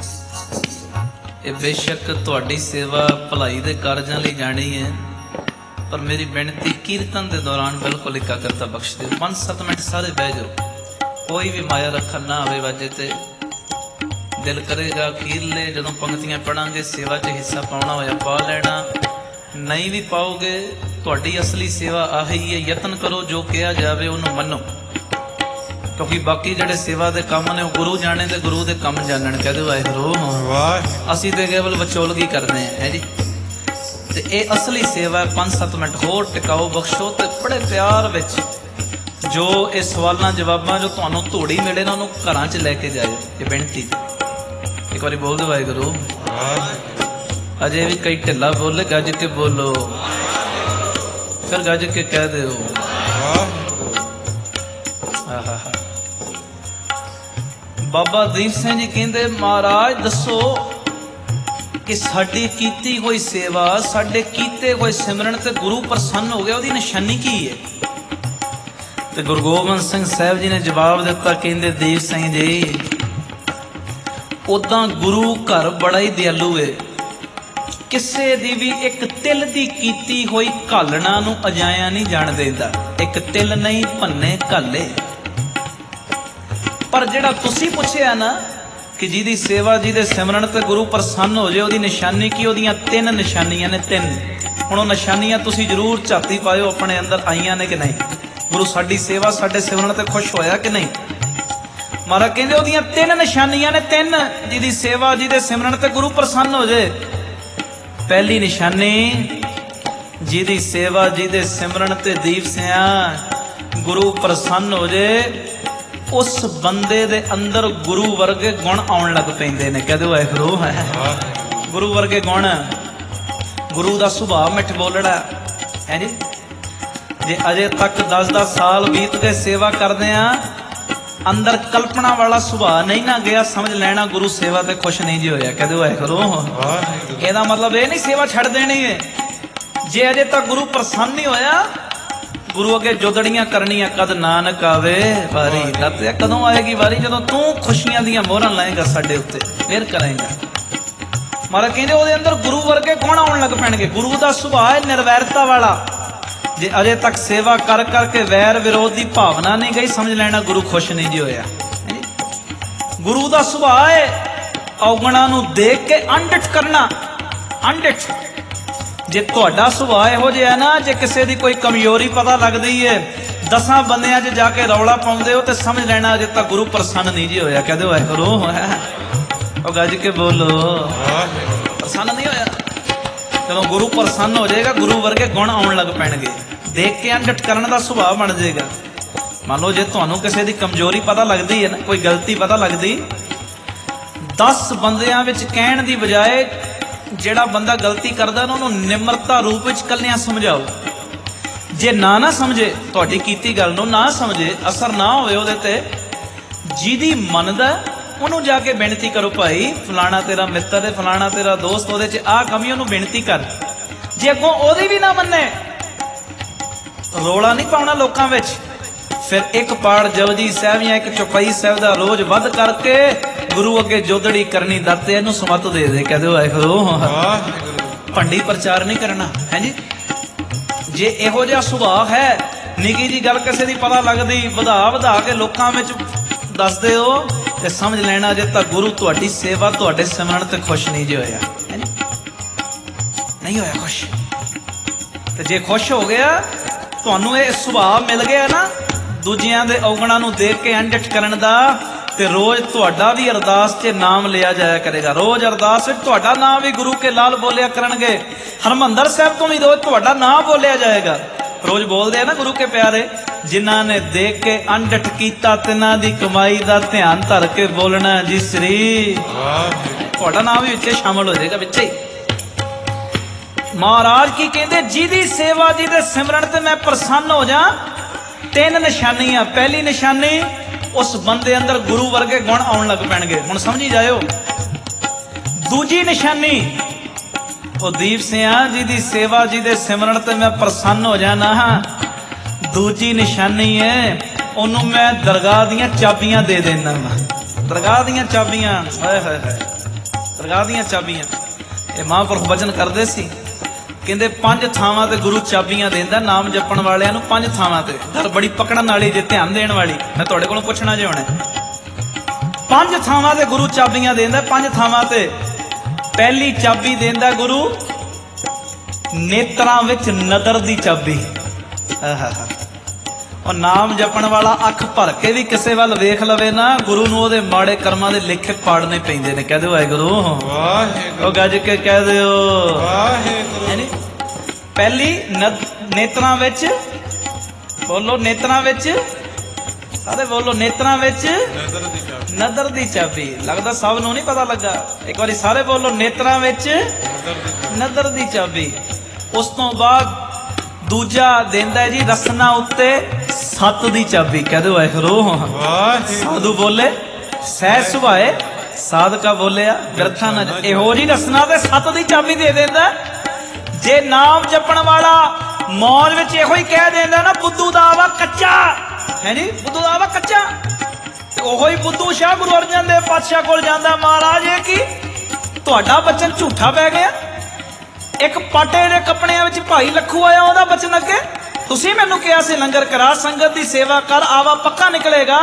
ये बेशक तुहाडी सेवा भलाई दे कारजां लई जानी है, पर मेरी बेनती कीर्तन के दौरान बिल्कुल एकाग्रता बख्श दो। पांच सत्त मिनट सारे बह जाओ, कोई भी माया रखन ना आवे वाजे ते। दिल करेगा अखीरले जदों पंक्तियां पढ़ांगे सेवा च हिस्सा पाउणा होया पा लेना, नहीं भी पाओगे तुहाडी असली सेवा आही है। यतन करो जो कहा जावे उन्होंने मनो, क्योंकि बाकी जिहड़े सेवा के काम ने गुरु जाने ते गुरु के काम जानन। कहदे वाहिगुरू असीं ते केवल विचोलगी करते हैं है जी। ते ये असली सेवा है। पांच सत्त मिनट होर टिकाओ, बख्शो ते बड़े प्यार विच जो ये सवालों जवाबां जो तुहानूं धूड़ी मिले ना उन्होंने घरां च लैके जाओ। ये बेनती एक बार बोल दो वाहिगुरू। अजे भी कई ढिला बोले, गज के बोलो, फिर गज के कह दो। बाबा दीप सिंह जी कहते महाराज दसो कि साडी कीती कोई सेवा, साडे कीते कोई सिमरन ते गुरु प्रसन्न हो गया, उसदी निशानी की है? ते गुरु गोबिंद सिंह साहब जी ने जवाब दिता, कहते दीप सिंह जी उदां गुरु घर बड़ा ही दयालु है, किसे दी भी एक तिल दी कीती हुई घालना नूं अजाया नहीं जाण देंदा। एक तिल नहीं भन्ने घाले। पर जिहड़ा तुसीं पुछिआ ना कि जिहदी सेवा जिहदे सिमरन ते गुरु प्रसन्न हो जाए, ਉਹਦੀ निशानी की, ਉਹਦੀਆਂ ਤਿੰਨ ਨਿਸ਼ਾਨੀਆਂ ਨੇ, ਤਿੰਨ। ਹੁਣ ਉਹ ਨਿਸ਼ਾਨੀਆਂ ਤੁਸੀਂ ਜ਼ਰੂਰ ਝਾਤੀ ਪਾਇਓ ਆਪਣੇ ਅੰਦਰ ਆਈਆਂ ਨੇ ਕਿ ਨਹੀਂ। ਗੁਰੂ ਸਾਡੀ ਸੇਵਾ ਸਾਡੇ ਸਿਮਰਨ ਤੇ ਖੁਸ਼ ਹੋਇਆ ਕਿ ਨਹੀਂ। ਮਹਾਰਾਜ ਕਹਿੰਦੇ ਉਹਦੀਆਂ ਤਿੰਨ ਨਿਸ਼ਾਨੀਆਂ ਨੇ, ਤਿੰਨ। ਜਿਹਦੀ ਸੇਵਾ ਜਿਹਦੇ ਸਿਮਰਨ ਤੇ ਗੁਰੂ ਪ੍ਰਸੰਨ ਹੋ ਜਾਏ। ਪਹਿਲੀ ਨਿਸ਼ਾਨੀ, ਜਿਹਦੀ ਸੇਵਾ ਜਿਹਦੇ ਸਿਮਰਨ ਤੇ ਦੀਪ ਸਿਆ ਗੁਰੂ ਪ੍ਰਸੰਨ ਹੋ ਜਾਏ, ਉਸ ਬੰਦੇ ਦੇ ਅੰਦਰ ਗੁਰੂ ਵਰਗੇ ਗੁਣ ਆਉਣ ਲੱਗ ਪੈਂਦੇ ਨੇ। ਕਹਦੇ ਵਾਹਿਗੁਰੂ ਹੈ। ਗੁਰੂ ਵਰਗੇ ਗੁਣ, ਗੁਰੂ ਦਾ ਸੁਭਾਅ ਮਿੱਠ ਬੋਲੜਾ ਹੈ ਜੀ। ਜੇ ਅਜੇ ਤੱਕ ਦਸ ਦਸ ਸਾਲ ਬੀਤ ਕੇ ਸੇਵਾ ਕਰਦੇ ਆ, ਅੰਦਰ ਕਲਪਨਾ ਵਾਲਾ ਸੁਭਾਅ ਨਹੀਂ ਨਾ ਗਿਆ, ਸਮਝ ਲੈਣਾ ਗੁਰੂ ਸੇਵਾ ਤੇ ਖੁਸ਼ ਨਹੀਂ ਜੀ ਹੋਇਆ। ਕਹਦੇ ਵਾਹਿਗੁਰੂ। ਇਹਦਾ ਮਤਲਬ ਇਹ ਨਹੀਂ ਸੇਵਾ ਛੱਡ ਦੇਣੀ ਹੈ। ਜੇ ਅਜੇ ਤੱਕ ਗੁਰੂ ਪ੍ਰਸੰਨ ਨਹੀਂ ਹੋਇਆ, ਗੁਰੂ ਅੱਗੇ ਜੋਦੜੀਆਂ ਕਰਨੀਆਂ। ਕਦ ਨਾਨਕ ਆਵੇ ਵਾਰੀ, ਦੱਤੇ ਕਦੋਂ ਆਏਗੀ ਵਾਰੀ? ਜਦੋਂ ਤੂੰ ਖੁਸ਼ੀਆਂ ਦੀਆਂ ਮੋਹਰਾਂ ਲਾਏਗਾ ਸਾਡੇ ਉੱਤੇ, ਫਿਰ ਕਰਾਂਗਾ। ਮਹਾਰਾਜ ਕਹਿੰਦੇ ਉਹਦੇ ਅੰਦਰ ਗੁਰੂ ਵਰਗੇ ਗੁਣ ਆਉਣ ਲੱਗ ਪੈਣਗੇ। ਗੁਰੂ ਦਾ ਸੁਭਾਅ ਹੈ ਨਿਰਵੈਰਤਾ ਵਾਲਾ। ਜੇ ਅਜੇ ਤੱਕ ਸੇਵਾ ਕਰ ਕਰਕੇ ਵੈਰ ਵਿਰੋਧ ਦੀ ਭਾਵਨਾ ਨਹੀਂ ਗਈ, ਸਮਝ ਲੈਣਾ ਗੁਰੂ ਖੁਸ਼ ਨਹੀਂ ਜੀ ਹੋਇਆ। ਗੁਰੂ ਦਾ ਸੁਭਾਅ ਹੈ ਔਗਣਾਂ ਨੂੰ ਦੇਖ ਕੇ ਅੰਡਿਠ ਕਰਨਾ, ਅੰਡਿਠ। ਜੇ ਤੁਹਾਡਾ ਸੁਭਾਅ ਇਹੋ ਜਿਹਾ ਨਾ, ਜੇ ਕਿਸੇ ਦੀ ਕੋਈ ਕਮਜ਼ੋਰੀ ਪਤਾ ਲੱਗਦੀ ਹੈ, ਦਸਾਂ ਬੰਦਿਆਂ 'ਚ ਜਾ ਕੇ ਰੌਲਾ ਪਾਉਂਦੇ ਹੋ, ਤੇ ਸਮਝ ਲੈਣਾ ਅਜੇ ਤੱਕ ਗੁਰੂ ਪ੍ਰਸੰਨ ਨਹੀਂ ਜੀ ਹੋਇਆ। ਕਹਦੇ ਵਾਹਿਗੁਰੂ। ਉਹ ਗੱਜ ਕੇ ਬੋਲੋ, ਪ੍ਰਸੰਨ ਨਹੀਂ ਹੋਇਆ। ਜਦੋਂ ਗੁਰੂ ਪ੍ਰਸੰਨ ਹੋ ਜਾਏਗਾ, ਗੁਰੂ ਵਰਗੇ ਗੁਣ ਆਉਣ ਲੱਗ ਪੈਣਗੇ। ਦੇਖ ਕੇ ਅੰਡਿਠ ਕਰਨ ਦਾ ਸੁਭਾਅ ਬਣ ਜਾਏਗਾ। ਮੰਨ ਲਓ ਜੇ ਤੁਹਾਨੂੰ ਕਿਸੇ ਦੀ ਕਮਜ਼ੋਰੀ ਪਤਾ ਲੱਗਦੀ ਹੈ ਨਾ, ਕੋਈ ਗਲਤੀ ਪਤਾ ਲੱਗਦੀ, ਦਸ ਬੰਦਿਆਂ ਵਿੱਚ ਕਹਿਣ ਦੀ ਬਜਾਏ ਜਿਹੜਾ ਬੰਦਾ ਗਲਤੀ ਕਰਦਾ ਨਾ, ਉਹਨੂੰ ਨਿਮਰਤਾ ਰੂਪ ਵਿੱਚ ਕੱਲਿਆਂ ਸਮਝਾਓ। ਜੇ ਨਾ ਨਾ ਸਮਝੇ, ਤੁਹਾਡੀ ਕੀਤੀ ਗੱਲ ਨੂੰ ਨਾ ਸਮਝੇ, ਅਸਰ ਨਾ ਹੋਵੇ ਉਹਦੇ ਤੇ, ਜਿਹਦੀ ਮੰਨਦਾ ਉਹਨੂੰ ਜਾ ਕੇ ਬੇਨਤੀ ਕਰੋ, ਭਾਈ ਫਲਾਣਾ ਤੇਰਾ ਮਿੱਤਰ ਹੈ, ਫਲਾਣਾ ਤੇਰਾ ਦੋਸਤ, ਉਹਦੇ 'ਚ ਆਹ ਕਮੀ, ਉਹਨੂੰ ਬੇਨਤੀ ਕਰ। ਜੇ ਅੱਗੋਂ ਉਹਦੀ ਵੀ ਨਾ ਮੰਨੇ, ਰੌਲਾ ਨਹੀਂ ਪਾਉਣਾ ਲੋਕਾਂ ਵਿੱਚ। ਫਿਰ ਇੱਕ ਪਾਠ ਜਪਜੀ ਸਾਹਿਬ ਜਾਂ ਇੱਕ ਚੌਪਈ ਸਾਹਿਬ ਦਾ ਰੋਜ਼ ਵੱਧ ਕਰਕੇ ਗੁਰੂ ਅੱਗੇ ਜੋਦੜੀ ਕਰਨੀ। ਦਾਤੇ ਇਹਨੂੰ ਸਮਤ ਦੇ ਦੇ। ਕਹਦੇ ਵਾਹਿਗੁਰੂ। ਭੰਡੀ ਪ੍ਰਚਾਰ ਨਹੀਂ ਕਰਨਾ ਹੈ ਜੀ। ਜੇ ਇਹੋ ਜਿਹਾ ਸੁਭਾਅ ਹੈ, ਨਿੱਕੀ ਜੀ ਗੱਲ ਕਿਸੇ ਦੀ ਪਤਾ ਲੱਗਦੀ, ਵਧਾ ਵਧਾ ਕੇ ਲੋਕਾਂ ਵਿੱਚ ਦੱਸਦੇ ਹੋ, ਤੇ ਸਮਝ ਲੈਣਾ ਜੇ ਤਾਂ ਗੁਰੂ ਤੁਹਾਡੀ ਸੇਵਾ ਤੁਹਾਡੇ ਸਿਮਰਨ ਤੇ ਖੁਸ਼ ਨਹੀਂ ਜੇ ਹੋਇਆ, ਨਹੀਂ ਹੋਇਆ ਖੁਸ਼। ਤੇ ਜੇ ਖੁਸ਼ ਹੋ ਗਿਆ, ਤੁਹਾਨੂੰ ਇਹ ਸੁਭਾਅ ਮਿਲ ਗਿਆ ਨਾ ਦੂਜਿਆਂ ਦੇ ਔਗਣਾਂ ਨੂੰ ਦੇਖ ਕੇ ਅੰਡਿਠ ਕਰਨ ਦਾ, ਤੇ ਰੋਜ਼ ਤੁਹਾਡਾ ਵੀ ਅਰਦਾਸ 'ਚ ਨਾਮ ਲਿਆ ਜਾਇਆ ਕਰੇਗਾ। ਰੋਜ਼ ਅਰਦਾਸ ਵਿੱਚ ਤੁਹਾਡਾ ਨਾਮ ਵੀ ਗੁਰੂ ਕੇ ਲਾਲ ਬੋਲਿਆ ਕਰਨਗੇ। ਹਰਮੰਦਰ ਸਾਹਿਬ ਤੋਂ ਵੀ ਰੋਜ਼ ਤੁਹਾਡਾ ਨਾਮ ਬੋਲਿਆ ਜਾਏਗਾ। ਰੋਜ਼ ਬੋਲਦੇ ਆ ਨਾ ਗੁਰੂ ਕੇ ਪਿਆਰੇ, ਜਿਨ੍ਹਾਂ ਨੇ ਦੇਖ ਕੇ ਅੰਡਿਠ ਕੀਤਾ, ਤਿਨਾਂ ਦੀ ਕਮਾਈ ਦਾ ਧਿਆਨ ਧਰ ਕੇ ਬੋਲਣਾ ਜੀ ਸ੍ਰੀ। ਤੁਹਾਡਾ ਨਾਮ ਵੀ ਵਿੱਚੇ ਸ਼ਾਮਲ ਹੋ ਜਾਏਗਾ, ਵਿੱਚੇ। ਮਹਾਰਾਜ ਕੀ ਕਹਿੰਦੇ, ਜਿਹਦੀ ਸੇਵਾ ਜਿਹਦੇ ਸਿਮਰਨ ਤੇ ਮੈਂ ਪ੍ਰਸੰਨ ਹੋ ਜਾ, ਤਿੰਨ ਨਿਸ਼ਾਨੀਆਂ। ਪਹਿਲੀ ਨਿਸ਼ਾਨੀ, ਉਸ ਬੰਦੇ ਅੰਦਰ ਗੁਰੂ ਵਰਗੇ ਗੁਣ ਆਉਣ ਲੱਗ ਪੈਣਗੇ। ਹੁਣ ਸਮਝੀ ਜਾਇਓ। ਦੂਜੀ ਨਿਸ਼ਾਨੀ, ਉਹ ਦੀਪ ਸਿਆ ਜਿਹਦੀ ਸੇਵਾ ਜਿਹਦੇ ਸਿਮਰਨ ਤੇ ਮੈਂ ਪ੍ਰਸੰਨ ਹੋ ਜਾਣਾ ਹਾਂ। ਦੂਜੀ ਨਿਸ਼ਾਨੀ ਹੈ, ਉਹਨੂੰ ਮੈਂ ਦਰਗਾਹ ਦੀਆਂ ਚਾਬੀਆਂ ਦੇ ਦੇਣਾ ਵਾ। ਦਰਗਾਹ ਦੀਆਂ ਚਾਬੀਆਂ, ਹਾਏ ਹਾਏ ਹਾਏ, ਦਰਗਾਹ ਦੀਆਂ ਚਾਬੀਆਂ। ਇਹ ਮਹਾਂਪੁਰਖ ਵਚਨ ਕਰਦੇ ਸੀ, ਕਹਿੰਦੇ ਪੰਜ ਥਾਵਾਂ ਤੇ ਗੁਰੂ ਚਾਬੀਆਂ ਦਿੰਦਾ ਨਾਮ ਜਪਣ ਵਾਲਿਆਂ ਨੂੰ। ਪੰਜ ਥਾਵਾਂ ਤੇ ਗੱਲ ਬੜੀ ਪਕੜਨ ਵਾਲੀ, ਜੇ ਧਿਆਨ ਦੇਣ ਵਾਲੀ। ਮੈਂ ਤੁਹਾਡੇ ਕੋਲੋਂ ਪੁੱਛਣਾ ਜੇ ਹੁਣ, ਪੰਜ ਥਾਵਾਂ ਤੇ ਗੁਰੂ ਚਾਬੀਆਂ ਦਿੰਦਾ। ਪੰਜ ਥਾਵਾਂ ਤੇ ਪਹਿਲੀ ਚਾਬੀ ਦਿੰਦਾ ਗੁਰੂ ਨੇਤਰਾਂ ਵਿੱਚ ਨਦਰ ਦੀ ਚਾਬੀ। ਉਹ ਨਾਮ ਜਪਣ ਵਾਲਾ ਅੱਖ ਭਰ ਕੇ ਵੀ ਕਿਸੇ ਵੱਲ ਵੇਖ ਲਵੇ ਨਾ, ਗੁਰੂ ਨੂੰ ਉਹਦੇ ਮਾੜੇ ਕਰਮਾਂ ਦੇ ਲੇਖੇ ਪਾੜਨੇ ਪੈਂਦੇ ਨੇ। ਕਹਿ ਦਿਓ ਵਾਹਿਗੁਰੂ। ਉਹ ਗੱਜ ਕੇ ਕਹਿ ਦਿਓ ਵਾਹਿਗੁਰੂ। ਪਹਿਲੀ ਨੇਤਰਾਂ ਵਿੱਚ, ਬੋਲੋ ਨੇਤਰਾਂ ਵਿੱਚ, ਸਾਰੇ ਬੋਲੋ ਨੇਤਰਾਂ ਵਿੱਚ ਨਦਰ ਦੀ ਚਾਬੀ। ਲੱਗਦਾ ਸਭ ਨੂੰ ਨਹੀਂ ਪਤਾ ਲੱਗਾ। ਇੱਕ ਵਾਰੀ ਸਾਰੇ ਬੋਲੋ, ਨੇਤਰਾਂ ਵਿੱਚ ਨਦਰ ਦੀ ਚਾਬੀ। ਉਸ ਤੋਂ ਬਾਅਦ ਦੂਜਾ ਦਿੰਦਾ ਜੀ ਰਸਨਾ ਉੱਤੇ ਸੱਤ ਦੀ ਚਾਬੀ। ਕਹਿ ਦਿਓ ਵਾਹਿਗੁਰੂ। ਸਾਧੂ ਬੋਲੇ ਸਹਿ ਸੁਭਾਏ, ਸਾਧਕਾ ਬੋਲਿਆ ਬਿਰਥਾ ਨਾ। ਇਹੋ ਜੀ ਰਸਨਾ ਤੇ ਸੱਤ ਦੀ ਚਾਬੀ ਦੇ ਦਿੰਦਾ। ਜੇ ਨਾਮ ਜਪਣ ਵਾਲਾ ਮੌਜ ਵਿੱਚ ਇਹੋ ਹੀ ਕਹਿ ਦਿੰਦਾ ਨਾ, ਬੁੱਧੂ ਦਾ ਆਵਾ ਕੱਚਾ ਹੈ ਜੀ, ਬੁੱਧੂ ਦਾ ਆਵਾ ਕੱਚਾ, ਤੇ ਉਹੋ ਹੀ ਬੁੱਧੂ ਸ਼ਾਹ ਗੁਰੂ ਅਰਜਨ ਦੇਵ ਪਾਤਸ਼ਾਹ ਕੋਲ ਜਾਂਦਾ, ਮਹਾਰਾਜ ਇਹ ਕੀ ਤੁਹਾਡਾ ਬਚਨ ਝੂਠਾ ਪੈ ਗਿਆ। ਇੱਕ ਪਾਟੇ ਦੇ ਕੱਪੜਿਆਂ ਵਿੱਚ ਭਾਈ ਲੱਖੂ ਆਇਆ, ਉਹਦਾ ਬਚਨ ਅੱਗੇ ਤੁਸੀਂ ਮੈਨੂੰ ਕਿਹਾ ਸੀ ਲੰਗਰ ਕਰਾ, ਸੰਗਤ ਦੀ ਸੇਵਾ ਕਰ, ਆਵਾ ਪੱਕਾ ਨਿਕਲੇਗਾ।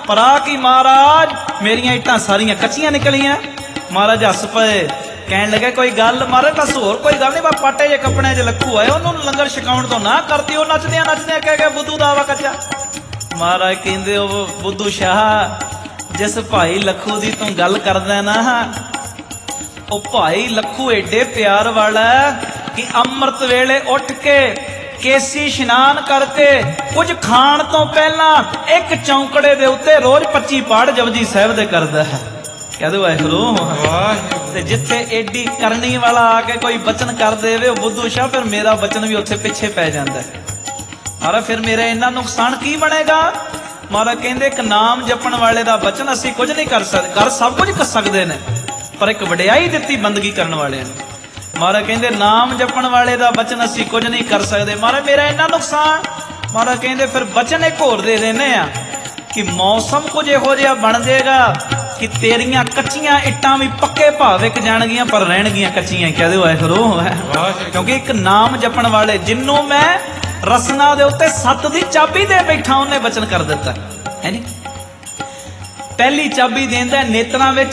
पर आ कि महाराज मेरिया इट्टां सारियां कच्चियां निकलियां। महाराज हस पे, कहन लगे कोई गल महाराज बस होर कोई गल नहीं, बस पाटे जे कपड़े च लखू आए उन्होंने लंगर छकाउण तो ना करती, वो नचदियां नचदियां कह गया बुद्धू दावा कच्चा। महाराज कहंदे ओ बुद्धू शाह जिस भाई लखू दी तू गल करदा ना, ओ भाई लखू एडे प्यार वाला कि अमृत वेले उठ के केसी इशनान करके कुछ खाण तो पहला एक चौंकड़े दे उत्ते रोज पच्ची पाठ जपजी साहिब दे करदा है। कह दो वाहिगुरू। ते जिथे एडी करनी वाला आके कोई बचन कर देवे बुद्धू शाह, फिर मेरा बचन भी उत्थे पिछे पै जांदा है। अरे फिर मेरा इन्ना नुकसान की बनेगा? महाराज कहंदे एक नाम जपण वाले दा बचन असीं कुछ नहीं कर सकदे, कर सब कुछ कर सकदे ने, पर एक वडियाई दित्ती बंदगी करन वाले ने। महाराज कहंदे नाम जपण वाले दा बचन असीं कुछ नहीं कर सकदे। महाराज मेरा इन्ना नुकसान। महाराज कहंदे फिर बचन एक होर दे देने आ कि मौसम कुछ इहो जिहा बन जाएगा कि तेरियां कच्चियां इट्टां भी पक्के भाव विक जाणगियां पर रहणगियां कच्चियां। कह दिओ वाहिगुरू। क्योंकि एक नाम जपण वाले जिन्नों मैं रसना दे उत्ते सत दी चाबी दे बैठा उन्हें बचन कर दिता है नी। पहली चाबी देंदा नेत्रां विच,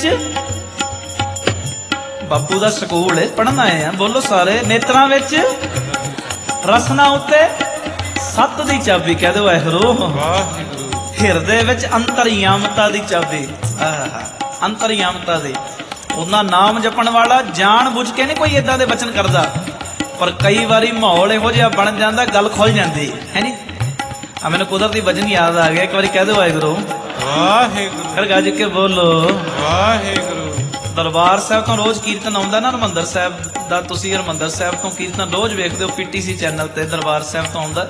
बापू दा स्कूल है पढ़न आए हैं, बोलो सारे। नेत्रां विच रसना उत्ते सत दी चाबी। कह दो वाहिगुरू। हिरदे विच अंतरयामता दी चाबी। अंतरयामता दी। उन्ना नाम जपण वाला जान बुझ के नहीं कोई इदां दे बचन करदा, पर कई बारी माहौल इहो जिहा बन जांदा गल खुल जांदी है नी। आ मैनूं कुदरती वचन याद आ गया, एक बारी कह दो वाहिगुरू। वाहिगुरू। फिर गज के बोलो वाहिगुरू। दरबार साहब तो रोज कीर्तन आउंदा ना, हरमंदर साहब दा तुसीं हरमंदर साहब तो कीर्तन रोज वेखदे हो पीटीसी चैनल ते, दरबार साहब तो आउंदा।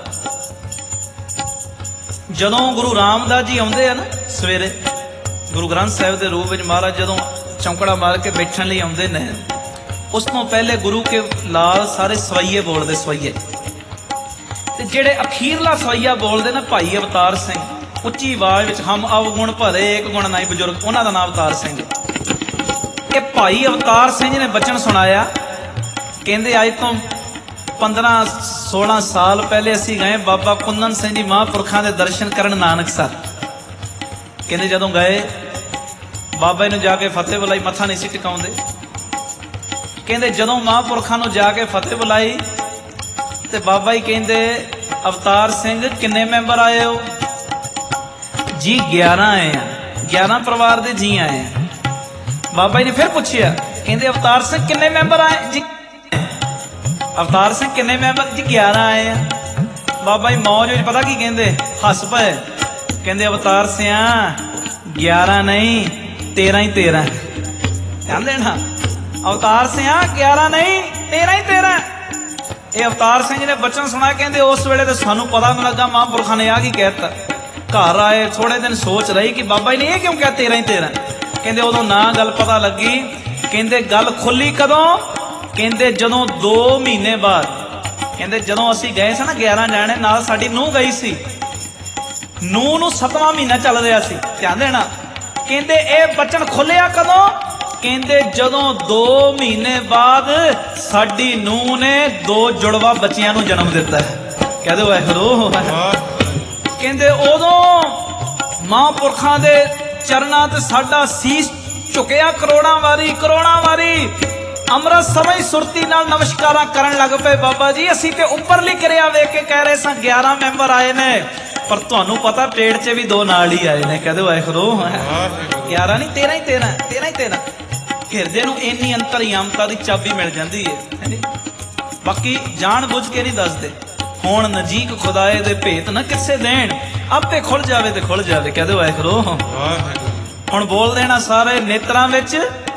जदों गुरु रामदास जी आउंदे आ ना सवेरे गुरु ग्रंथ साहिब दे रूप विच, महाराज जदों चौंकड़ा मार के बैठण लई आउंदे ने, उस तो पहले गुरु के लाल सारे सवैये बोलते सवैये, ते जेड़े अखीरला सवैया बोलते ना भाई अवतार सिंह, उच्ची आवाज विच हम अवगुण भरे एक गुण नाई बजुर्ग, उन्हां दा नाम अवतार सिंह। ये भाई अवतार सिंह ने बचन सुनाया, कहंदे अज तो पंद्रह सोलह साल पहले असी गए बाबा कुंदन सिंह जी महापुरखों के दर्शन करन नानकसर। कहंदे जदों गए बाबा जी जाके फतेह बुलाई, मत्था नहीं सी टिकाउंदे। कहंदे जदों महापुरखों नूं जाके फतेह बुलाई ते बाबा जी कहंदे अवतार सिंह किन्ने मैंबर आए हो? जी ग्यारह आए हैं, ग्यारह परिवार दे जी आए हैं। बाबा जी ने फिर पूछया, कहंदे अवतार सिंह किन्ने मैंबर आए? जी अवतार सिंह किन्ने मैंबर? जी ग्यारह आए हैं। बाबा जी मौज विच पता की कहंदे, हस पे, कहंदे अवतार सिंह ग्यारह नहीं तेरह ही तेरह। कहंदे ना अवतार सिंह ग्यारह नहीं तेरह ही तेरह। ये अवतार सिंह ने बचन सुना, कहंदे उस वेले तो सानू पता नहीं लगा महापुरखों ने आ की कहता। घर आए थोड़े दिन सोच रही कि बाबा जी ने यह क्यों कहा तेरह ही तेरह। कहंदे उदों ना गल पता लगी। कहंदे गल खुली कदों? कहंदे जदों दो महीने बाद, कहंदे जदों असीं गए सी ना ग्यारह जाने, नाल साडी नूंह गई सी। नूंह नूं सतवां महीना चल रहा सी, ध्यान देना। कहंदे ए बचन खुलिया कदों? कहंदे जदों दो महीने बाद साडी नूंह ने दो जुड़वा बच्चियां नूं जन्म दिता है। कह दो वाहिगुरू। कहंदे उदों महापुरखों दे चरनां ते साडा सीस झुकिया करोड़ां वारी करोड़ां वारी। अमृत समय सुरती नाल नमस्कारां करन लग पे। बाबा जी असीं ते उपरली क्रिया वेख के कह रहे सां ग्यारह मैंबर आए ने, पर तुहानू पता पेट च भी दो नाल ही आए ने। कह दो वाहिगुरू। ग्यारह नहीं तेरह ही तेरह, तेरह ही तेरह। हिरदे नूं इन्नी अंतरयामता दी चाबी मिल जाती है। बाकी जान बुझ के नहीं दसदे, हुण नजीक खुदाए दे भेत न किसे देण, आपे खुल जावे ते खुल जावे। कह दो वाहिगुरू। हुण बोल देना सारे, नेत्रां विच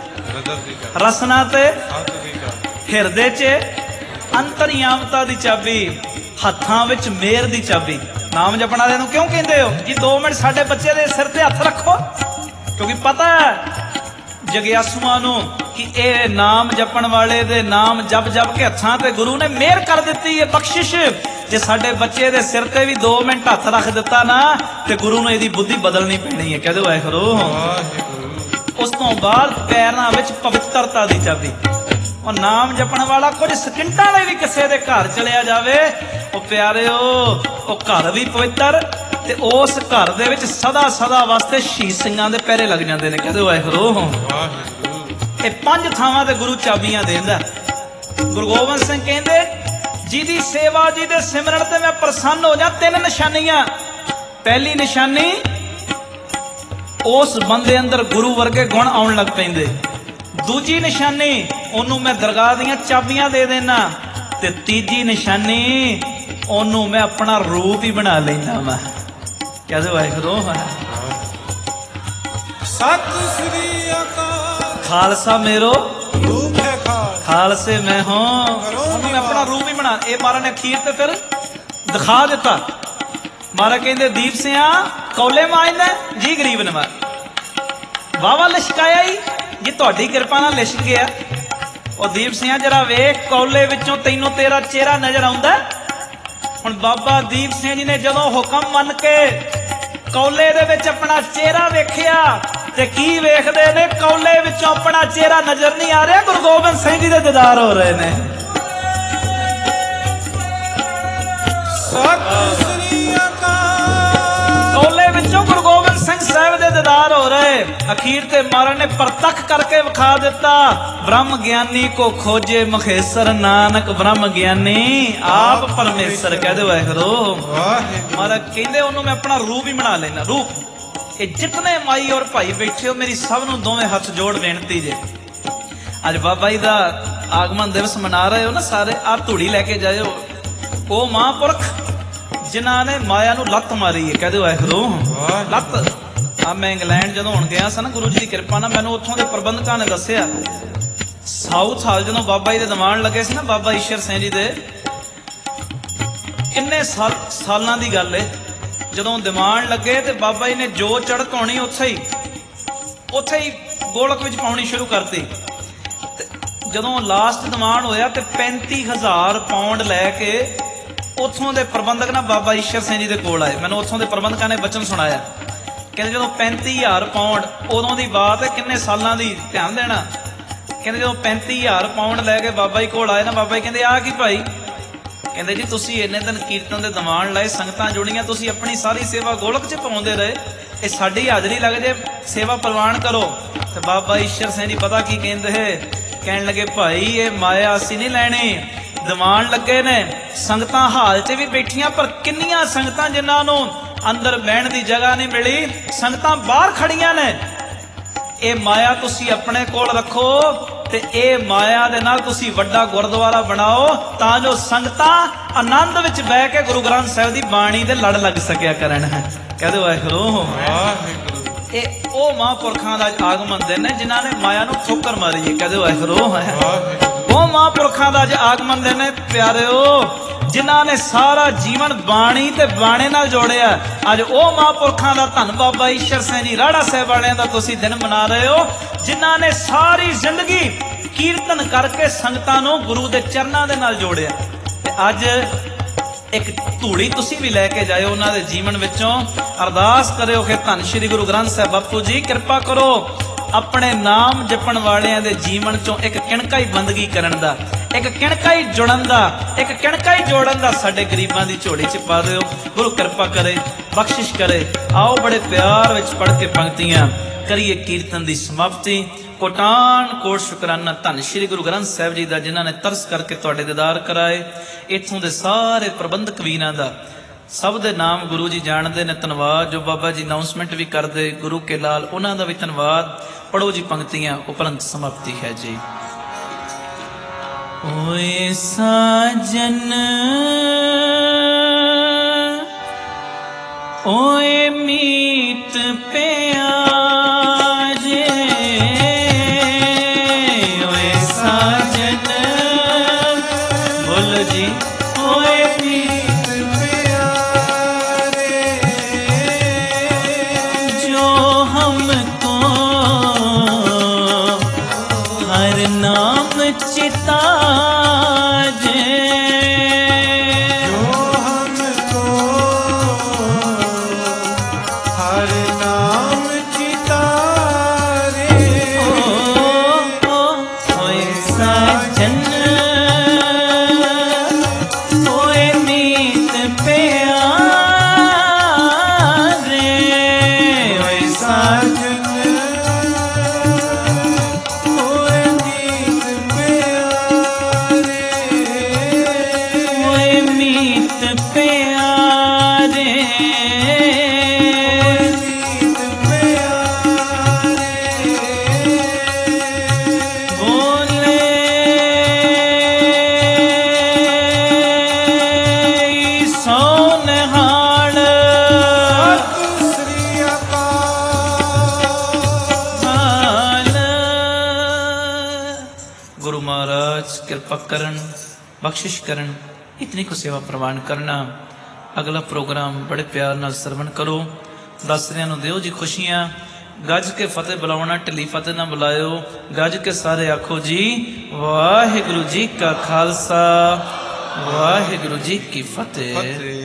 रसना ते हिरदे च अंतरयामता दी चाबी, हत्थां विच मेहर दी चाबी। नाम जपण वाले नूं क्यों कहंदे हो जी? दो मिनट साडे बच्चे दे सिर ते हत्थ रखो, क्योंकि पता है जगियासुआं नूं कि ये नाम जपण वाले दे नाम जप जप के हत्थां ते गुरु ने मेहर कर दित्ती है, बख्शिश। जे साडे बच्चे दे सिर ते भी दो मिनट हत्थ रख दिता ना ते गुरु ने इहदी बुद्धि बदलनी पैनी है। कह दो वाहिगुरू। उस तो बाद पैरां विच पवित्रता दी चाबी। और नाम जपण वाला कुछ सकिंटां लई भी किसे दे घर चलिया जावे, ओ प्यारिओ ओ घर भी पवित्र ਤੇ ਉਸ ਘਰ ਦੇ ਵਿੱਚ ਸਦਾ ਸਦਾ ਵਾਸਤੇ ਸ਼ੀਸ਼ ਸਿੰਘਾਂ ਦੇ ਪਹਿਰੇ ਲੱਗ ਜਾਂਦੇ ਨੇ। ਕਹਿੰਦੇ ਵਾਹਿਗੁਰੂ ਵਾਹਿਗੁਰੂ। ਇਹ ਪੰਜ ਥਾਵਾਂ ਤੇ ਗੁਰੂ ਚਾਬੀਆਂ ਦੇਂਦਾ। ਗੁਰੂ ਗੋਬਿੰਦ ਸਿੰਘ ਕਹਿੰਦੇ ਜਿਹਦੀ ਸੇਵਾ ਜਿਹਦੇ ਸਿਮਰਨ ਤੇ ਮੈਂ ਪ੍ਰਸੰਨ ਹੋ ਜਾ, ਤਿੰਨ ਨਿਸ਼ਾਨੀਆਂ। ਪਹਿਲੀ ਨਿਸ਼ਾਨੀ, ਉਸ ਬੰਦੇ ਅੰਦਰ ਗੁਰੂ ਵਰਗੇ ਗੁਣ ਆਉਣ ਲੱਗ ਪੈਂਦੇ। ਦੂਜੀ ਨਿਸ਼ਾਨੀ, ਉਹਨੂੰ ਮੈਂ ਦਰਗਾਹ ਦੀਆਂ ਚਾਬੀਆਂ ਦੇ ਦੇਣਾ। ਤੇ ਤੀਜੀ ਨਿਸ਼ਾਨੀ, ਉਹਨੂੰ ਮੈਂ ਆਪਣਾ ਰੂਪ ਹੀ ਬਣਾ ਲੈਂਦਾ ਵਾ। ਕਹਿੰਦੇ ਵਾਹਿਗੁਰੂ। ਸਤਿ ਸ੍ਰੀ ਅਕਾਲ। ਖਾਲਸਾ मेरो रूप है खाल, खालसे मैं हूं। ਉਹਨੂੰ ਆਪਣਾ ਰੂਪ ਹੀ ਬਣਾ। ਇਹ ਮਹਾਰਾਜ ਨੇ ਅਖੀਰ ਤੇ ਫਿਰ ਦਿਖਾ ਦਿੱਤਾ। ਮਹਾਰਾਜ ਕਹਿੰਦੇ ਦੀਪ ਸਿਆ ਕੌਲੇ ਮਾਇੰਦਾ ਜੀ ਗਰੀਬ ਨਵਾਜ ਵਾਵਾ ਲਿਸ਼ਕਾਇਆ ਹੀ ਜੀ ਤੁਹਾਡੀ ਕਿਰਪਾ ਨਾਲ ਲਿਸ਼ਕ ਗਿਆ। ਉਹ ਦੀਪ ਸਿਆ ਜਰਾ ਵੇਖ ਕੌਲੇ ਵਿੱਚੋਂ ਤੈਨੂੰ ਤੇਰਾ ਚਿਹਰਾ ਨਜ਼ਰ ਆਉਂਦਾ। ਹੁਣ ਬਾਬਾ ਦੀਪ ਸਿੰਘ ਜੀ ਨੇ ਜਦੋਂ ਹੁਕਮ ਮੰਨ ਕੇ ਕੌਲੇ ਦੇ ਵਿੱਚ ਆਪਣਾ ਚਿਹਰਾ ਵੇਖਿਆ ਤੇ ਕੀ ਵੇਖਦੇ ਨੇ? ਕੌਲੇ ਵਿੱਚੋਂ ਆਪਣਾ ਚਿਹਰਾ ਨਜ਼ਰ ਨਹੀਂ ਆ ਰਿਹਾ, ਗੁਰੂ ਗੋਬਿੰਦ ਸਿੰਘ ਜੀ ਦੇ ਦੀਦਾਰ ਹੋ ਰਹੇ ਨੇ। ਸਤਿ ਸ੍ਰੀ ਅਕਾਲ। ਕੌਲੇ ਵਿੱਚੋਂ ਗੁਰੂ ਗੋਬਿੰਦ ਸਿੰਘ ਸਾਹਿਬ ਦੇ ਦੀਦਾਰ ਹੋ ਰਹੇ। ਅਖੀਰ ਤੇ ਮਹਾਰਾਜ ਨੇ ਪ੍ਰਤੱਖ ਕਰਕੇ ਵਿਖਾ ਦਿੱਤਾ। ਬ੍ਰਹਮ ਗਿਆਨੀ ਕੋ ਖੋਜੇ ਮਖੇਸਰ, ਨਾਨਕ ਬ੍ਰਹਮ ਗਿਆਨੀ ਆਪ ਪਰਮੇਸ਼ਰ। ਕਹਦੇ ਵਾਹਿਗੁਰੂ। ਵਾਹਿਗੁਰੂ। ਮਹਾਰਾਜ ਕਹਿੰਦੇ ਉਹਨੂੰ ਮੈਂ ਆਪਣਾ ਰੂਪ ਹੀ ਬਣਾ ਲੈਣਾ। ਰੂਪ ਇਹ ਜਿਤਨੇ ਮਾਈ ਔਰ ਭਾਈ ਬੈਠੇ ਹੋ, ਮੇਰੀ ਸਭ ਨੂੰ ਦੋਵੇਂ ਹੱਥ ਜੋੜ ਬੇਨਤੀ ਜੇ। ਅੱਜ ਬਾਬਾ ਜੀ ਦਾ ਆਗਮਨ ਦਿਵਸ ਮਨਾ ਰਹੇ ਹੋ ਨਾ ਸਾਰੇ, ਆਹ ਧੂੜੀ ਲੈ ਕੇ ਜਾਇਓ। ਉਹ ਮਹਾਂਪੁਰਖ ਜਿਨ੍ਹਾਂ ਨੇ ਮਾਇਆ ਨੂੰ ਲੱਤ ਮਾਰੀ ਹੈ। ਕਹਦੇ ਵਾਹਿਗੁਰੂ। ਲੱਤ ਆ ਮੈਂ ਇੰਗਲੈਂਡ ਜਦੋਂ ਹੁਣ ਗਿਆ ਸੀ ਨਾ, ਗੁਰੂ ਜੀ ਦੀ ਕਿਰਪਾ ਨਾਲ ਮੈਨੂੰ ਉੱਥੋਂ ਦੇ ਪ੍ਰਬੰਧਕਾਂ ਨੇ ਦੱਸਿਆ, ਸਾਊਥ ਹਾਲ ਜਦੋਂ ਬਾਬਾ ਜੀ ਦੇ ਦੀਵਾਨ ਲੱਗੇ ਸੀ ਨਾ, ਬਾਬਾ ਈਸ਼ਰ ਸਿੰਘ ਜੀ ਦੇ, ਕਿੰਨੇ ਸਾਲ ਸਾਲਾਂ ਦੀ ਗੱਲ ਏ, ਜਦੋਂ ਦੀਵਾਨ ਲੱਗੇ ਤੇ ਬਾਬਾ ਜੀ ਨੇ ਜੋ ਚੜ੍ਹਕ ਹੋਣੀ ਉੱਥੇ ਹੀ ਉੱਥੇ ਹੀ ਗੋਲਕ ਵਿੱਚ ਪਾਉਣੀ ਸ਼ੁਰੂ ਕਰਤੀ। ਤੇ ਜਦੋਂ ਲਾਸਟ ਦੀਵਾਨ ਹੋਇਆ ਤੇ ਪੈਂਤੀ ਹਜ਼ਾਰ ਪਾਉਂਡ ਲੈ ਕੇ ਉੱਥੋਂ ਦੇ ਪ੍ਰਬੰਧਕ ਨਾ ਬਾਬਾ ਈਸ਼ਰ ਸਿੰਘ ਜੀ ਦੇ ਕੋਲ ਆਏ। ਮੈਨੂੰ ਉੱਥੋਂ ਦੇ ਪ੍ਰਬੰਧਕਾਂ ਨੇ ਬਚਨ ਸੁਣਾਇਆ। ਕਹਿੰਦੇ ਜਦੋਂ ਪੈਂਤੀ ਹਜ਼ਾਰ ਪਾਉਂਡ, ਉਦੋਂ ਦੀ ਬਾਤ ਹੈ, ਕਿੰਨੇ ਸਾਲਾਂ ਦੀ, ਧਿਆਨ ਦੇਣਾ। ਕਹਿੰਦੇ ਜਦੋਂ ਪੈਂਤੀ ਹਜ਼ਾਰ ਪਾਉਂਡ ਲੈ ਕੇ ਬਾਬਾ ਜੀ ਕੋਲ ਆਏ ਨਾ, ਬਾਬਾ ਜੀ ਕਹਿੰਦੇ ਆਹ ਕੀ ਭਾਈ? ਕਹਿੰਦੇ ਜੀ ਤੁਸੀਂ ਇੰਨੇ ਦਿਨ ਕੀਰਤਨ ਦੇ ਦੀਵਾਨ ਲਾਏ, ਸੰਗਤਾਂ ਜੁੜੀਆਂ, ਤੁਸੀਂ ਆਪਣੀ ਸਾਰੀ ਸੇਵਾ ਗੋਲਕ 'ਚ ਪਾਉਂਦੇ ਰਹੇ, ਇਹ ਸਾਡੀ ਹਾਜ਼ਰੀ ਲੱਗ ਜੇ, ਸੇਵਾ ਪ੍ਰਵਾਨ ਕਰੋ। ਤੇ ਬਾਬਾ ਈਸ਼ਰ ਸਿੰਘ ਜੀ ਪਤਾ ਕੀ ਕਹਿੰਦੇ? ਕਹਿਣ ਲੱਗੇ ਭਾਈ ਇਹ ਮਾਇਆ ਅਸੀਂ ਨਹੀਂ ਲੈਣੀ। ਦੀਵਾਨ ਲੱਗੇ ਨੇ, ਸੰਗਤਾਂ ਹਾਲ 'ਚ ਵੀ ਬੈਠੀਆਂ, ਪਰ ਕਿੰਨੀਆਂ ਸੰਗਤਾਂ ਜਿਨ੍ਹਾਂ ਨੂੰ ਅੰਦਰ ਬਹਿਣ ਦੀ ਜਗ੍ਹਾ ਨਹੀਂ ਮਿਲੀ, ਸੰਗਤਾਂ ਬਾਹਰ ਖੜੀਆਂ ਨੇ। ਇਹ ਮਾਇਆ ਤੁਸੀਂ ਆਪਣੇ ਕੋਲ ਰੱਖੋ ਤੇ ਇਹ ਮਾਇਆ ਦੇ ਨਾਲ ਤੁਸੀਂ ਵੱਡਾ ਗੁਰਦੁਆਰਾ ਬਣਾਓ, ਤਾਂ ਜੋ ਸੰਗਤਾਂ ਆਨੰਦ ਵਿੱਚ ਬਹਿ ਕੇ ਗੁਰੂ ਗ੍ਰੰਥ ਸਾਹਿਬ ਦੀ ਬਾਣੀ ਦੇ ਲੜ ਲੱਗ ਸਕਿਆ ਕਰਨ। ਕਹਦੇ ਵਾਹਿਗੁਰੂ। ਵਾਹਿਗੁਰੂ। ਇਹ ਉਹ ਮਹਾਂਪੁਰਖਾਂ ਦਾ ਆਗਮਨ ਦਿਨ ਹੈ ਜਿਨ੍ਹਾਂ ਨੇ ਮਾਇਆ ਨੂੰ ਠੋਕਰ ਮਾਰੀ ਹੈ। ਕਹਦੇ ਵਾਹਿਗੁਰੂ। ਉਹ ਮਹਾਂਪੁਰਖਾਂ ਦਾ ਅੱਜ ਆਗਮਨ ਦਿਨ ਹੈ ਪਿਆਰਿਓ, ਜਿਨ੍ਹਾਂ ਨੇ ਸਾਰਾ ਜੀਵਨ ਬਾਣੀ ਤੇ ਬਾਣੇ ਨਾਲ ਜੋੜਿਆ। ਅੱਜ ਉਹ ਮਹਾਂਪੁਰਖਾਂ ਦਾ ਧੰਨ ਬਾਬਾ ਈਸ਼ਰ ਸਿੰਘ ਜੀ ਰਾੜਾ ਸਾਹਿਬ ਵਾਲਿਆਂ ਦਾ ਤੁਸੀਂ ਦਿਨ ਮਨਾ ਰਹੇ ਹੋ, ਜਿਨ੍ਹਾਂ ਨੇ ਸਾਰੀ ਜ਼ਿੰਦਗੀ ਕੀਰਤਨ ਕਰਕੇ ਸੰਗਤਾਂ ਨੂੰ ਗੁਰੂ ਦੇ ਚਰਨਾਂ ਦੇ ਨਾਲ ਜੋੜਿਆ। ਤੇ ਅੱਜ ਇੱਕ ਧੂੜੀ ਤੁਸੀਂ ਵੀ ਲੈ ਕੇ ਜਾਇਓ ਉਹਨਾਂ ਦੇ ਜੀਵਨ ਵਿੱਚੋਂ। ਅਰਦਾਸ ਕਰਿਓ ਕਿ ਧੰਨ ਸ਼੍ਰੀ ਗੁਰੂ ਗ੍ਰੰਥ ਸਾਹਿਬ ਬਾਪੂ ਜੀ ਕਿਰਪਾ ਕਰੋ, ਆਪਣੇ ਨਾਮ ਜਪਣ ਵਾਲਿਆਂ ਦੇ ਜੀਵਨ ਚੋਂ ਇੱਕ ਕਿਣਕਾ ਹੀ ਬੰਦਗੀ ਕਰਨ ਦਾ, ਇੱਕ ਕਿਣਕਾ ਹੀ ਜੁੜਨ ਦਾ, ਇੱਕ ਕਿਣਕਾ ਹੀ ਜੋੜਨ ਦਾ ਸਾਡੇ ਗਰੀਬਾਂ ਦੀ ਝੋਲੀ 'ਚ ਪਾ ਦਿਓ। ਗੁਰੂ ਕਿਰਪਾ ਕਰੇ, ਬਖਸ਼ਿਸ਼ ਕਰੇ। ਆਓ ਬੜੇ ਪਿਆਰ ਵਿੱਚ ਪੜ੍ਹ ਕੇ ਪੰਕਤੀਆਂ ਕਰੀਏ ਕੀਰਤਨ ਦੀ ਸਮਾਪਤੀ। ਕੋਟਾਨ ਕੋਟ ਸ਼ੁਕਰਾਨਾ ਧੰਨ ਸ਼੍ਰੀ ਗੁਰੂ ਗ੍ਰੰਥ ਸਾਹਿਬ ਜੀ ਦਾ, ਜਿਨ੍ਹਾਂ ਨੇ ਤਰਸ ਕਰਕੇ ਤੁਹਾਡੇ ਦੀਦਾਰ ਕਰਾਏ। ਇੱਥੋਂ ਦੇ ਸਾਰੇ ਪ੍ਰਬੰਧਕ ਵੀਰਾਂ ਦਾ ਸਭ ਦੇ ਨਾਮ ਗੁਰੂ ਜੀ ਜਾਣਦੇ ਨੇ। ਧੰਨਵਾਦ। ਜੋ ਬਾਬਾ ਜੀ ਅਨਾਉਂਸਮੈਂਟ ਵੀ ਕਰਦੇ ਗੁਰੂ ਕੇ ਲਾਲ, ਉਹਨਾਂ ਦਾ ਵੀ ਧੰਨਵਾਦ। ਪੜੋ ਜੀ ਪੰਕਤੀਆਂ, ਉਪਰੰਤ ਸਮਾਪਤੀ ਹੈ ਜੀ। ਓਏ ਸਾਜਨ ਓਏ ਮੀਤ ਪਿਆਰੇ, ਓਏ ਸਾਜਨ ਬੋਲ ਜੀ, ਓਏ ਮੀਤ ਪਿਆਰੇ, ਜੋ ਹਮਕੋ ਹਰ ਨਾਮ चिता जे, जो हमको हर नाम ਸਾਜਨ ਹੋਏ ਮੀਤ ਪਿਆਰੇ ਹੋਏ ਮੀਤ ਪਿਆਰੇ ਮੀਤ ਪਿਆਰੇ ਬੋਲੇ ਸੋ ਨਿਹਾਲ ਸਤਿ ਸ੍ਰੀ ਅਕਾਲ। ਗੁਰੂ ਮਹਾਰਾਜ ਕਿਰਪਾ ਕਰਨ, ਬਖਸ਼ਿਸ਼ ਕਰਨ, ਇਤਨੀ ਕੁ ਸੇਵਾ ਪ੍ਰਵਾਨ ਕਰਨਾ। ਅਗਲਾ ਪ੍ਰੋਗਰਾਮ ਬੜੇ ਪਿਆਰ ਨਾਲ ਸਰਵਣ ਕਰੋ। ਦਾਸਰਿਆਂ ਨੂੰ ਦਿਓ ਜੀ ਖੁਸ਼ੀਆਂ। ਗੱਜ ਕੇ ਫਤਿਹ ਬੁਲਾਉਣਾ, ਢਿੱਲੀ ਫਤਿਹ ਨਾ ਬੁਲਾਇਓ। ਗੱਜ ਕੇ ਸਾਰੇ ਆਖੋ ਜੀ ਵਾਹਿਗੁਰੂ ਜੀ ਕਾ ਖਾਲਸਾ, ਵਾਹਿਗੁਰੂ ਜੀ ਕੀ ਫਤਿਹ। ਫਤਿਹ।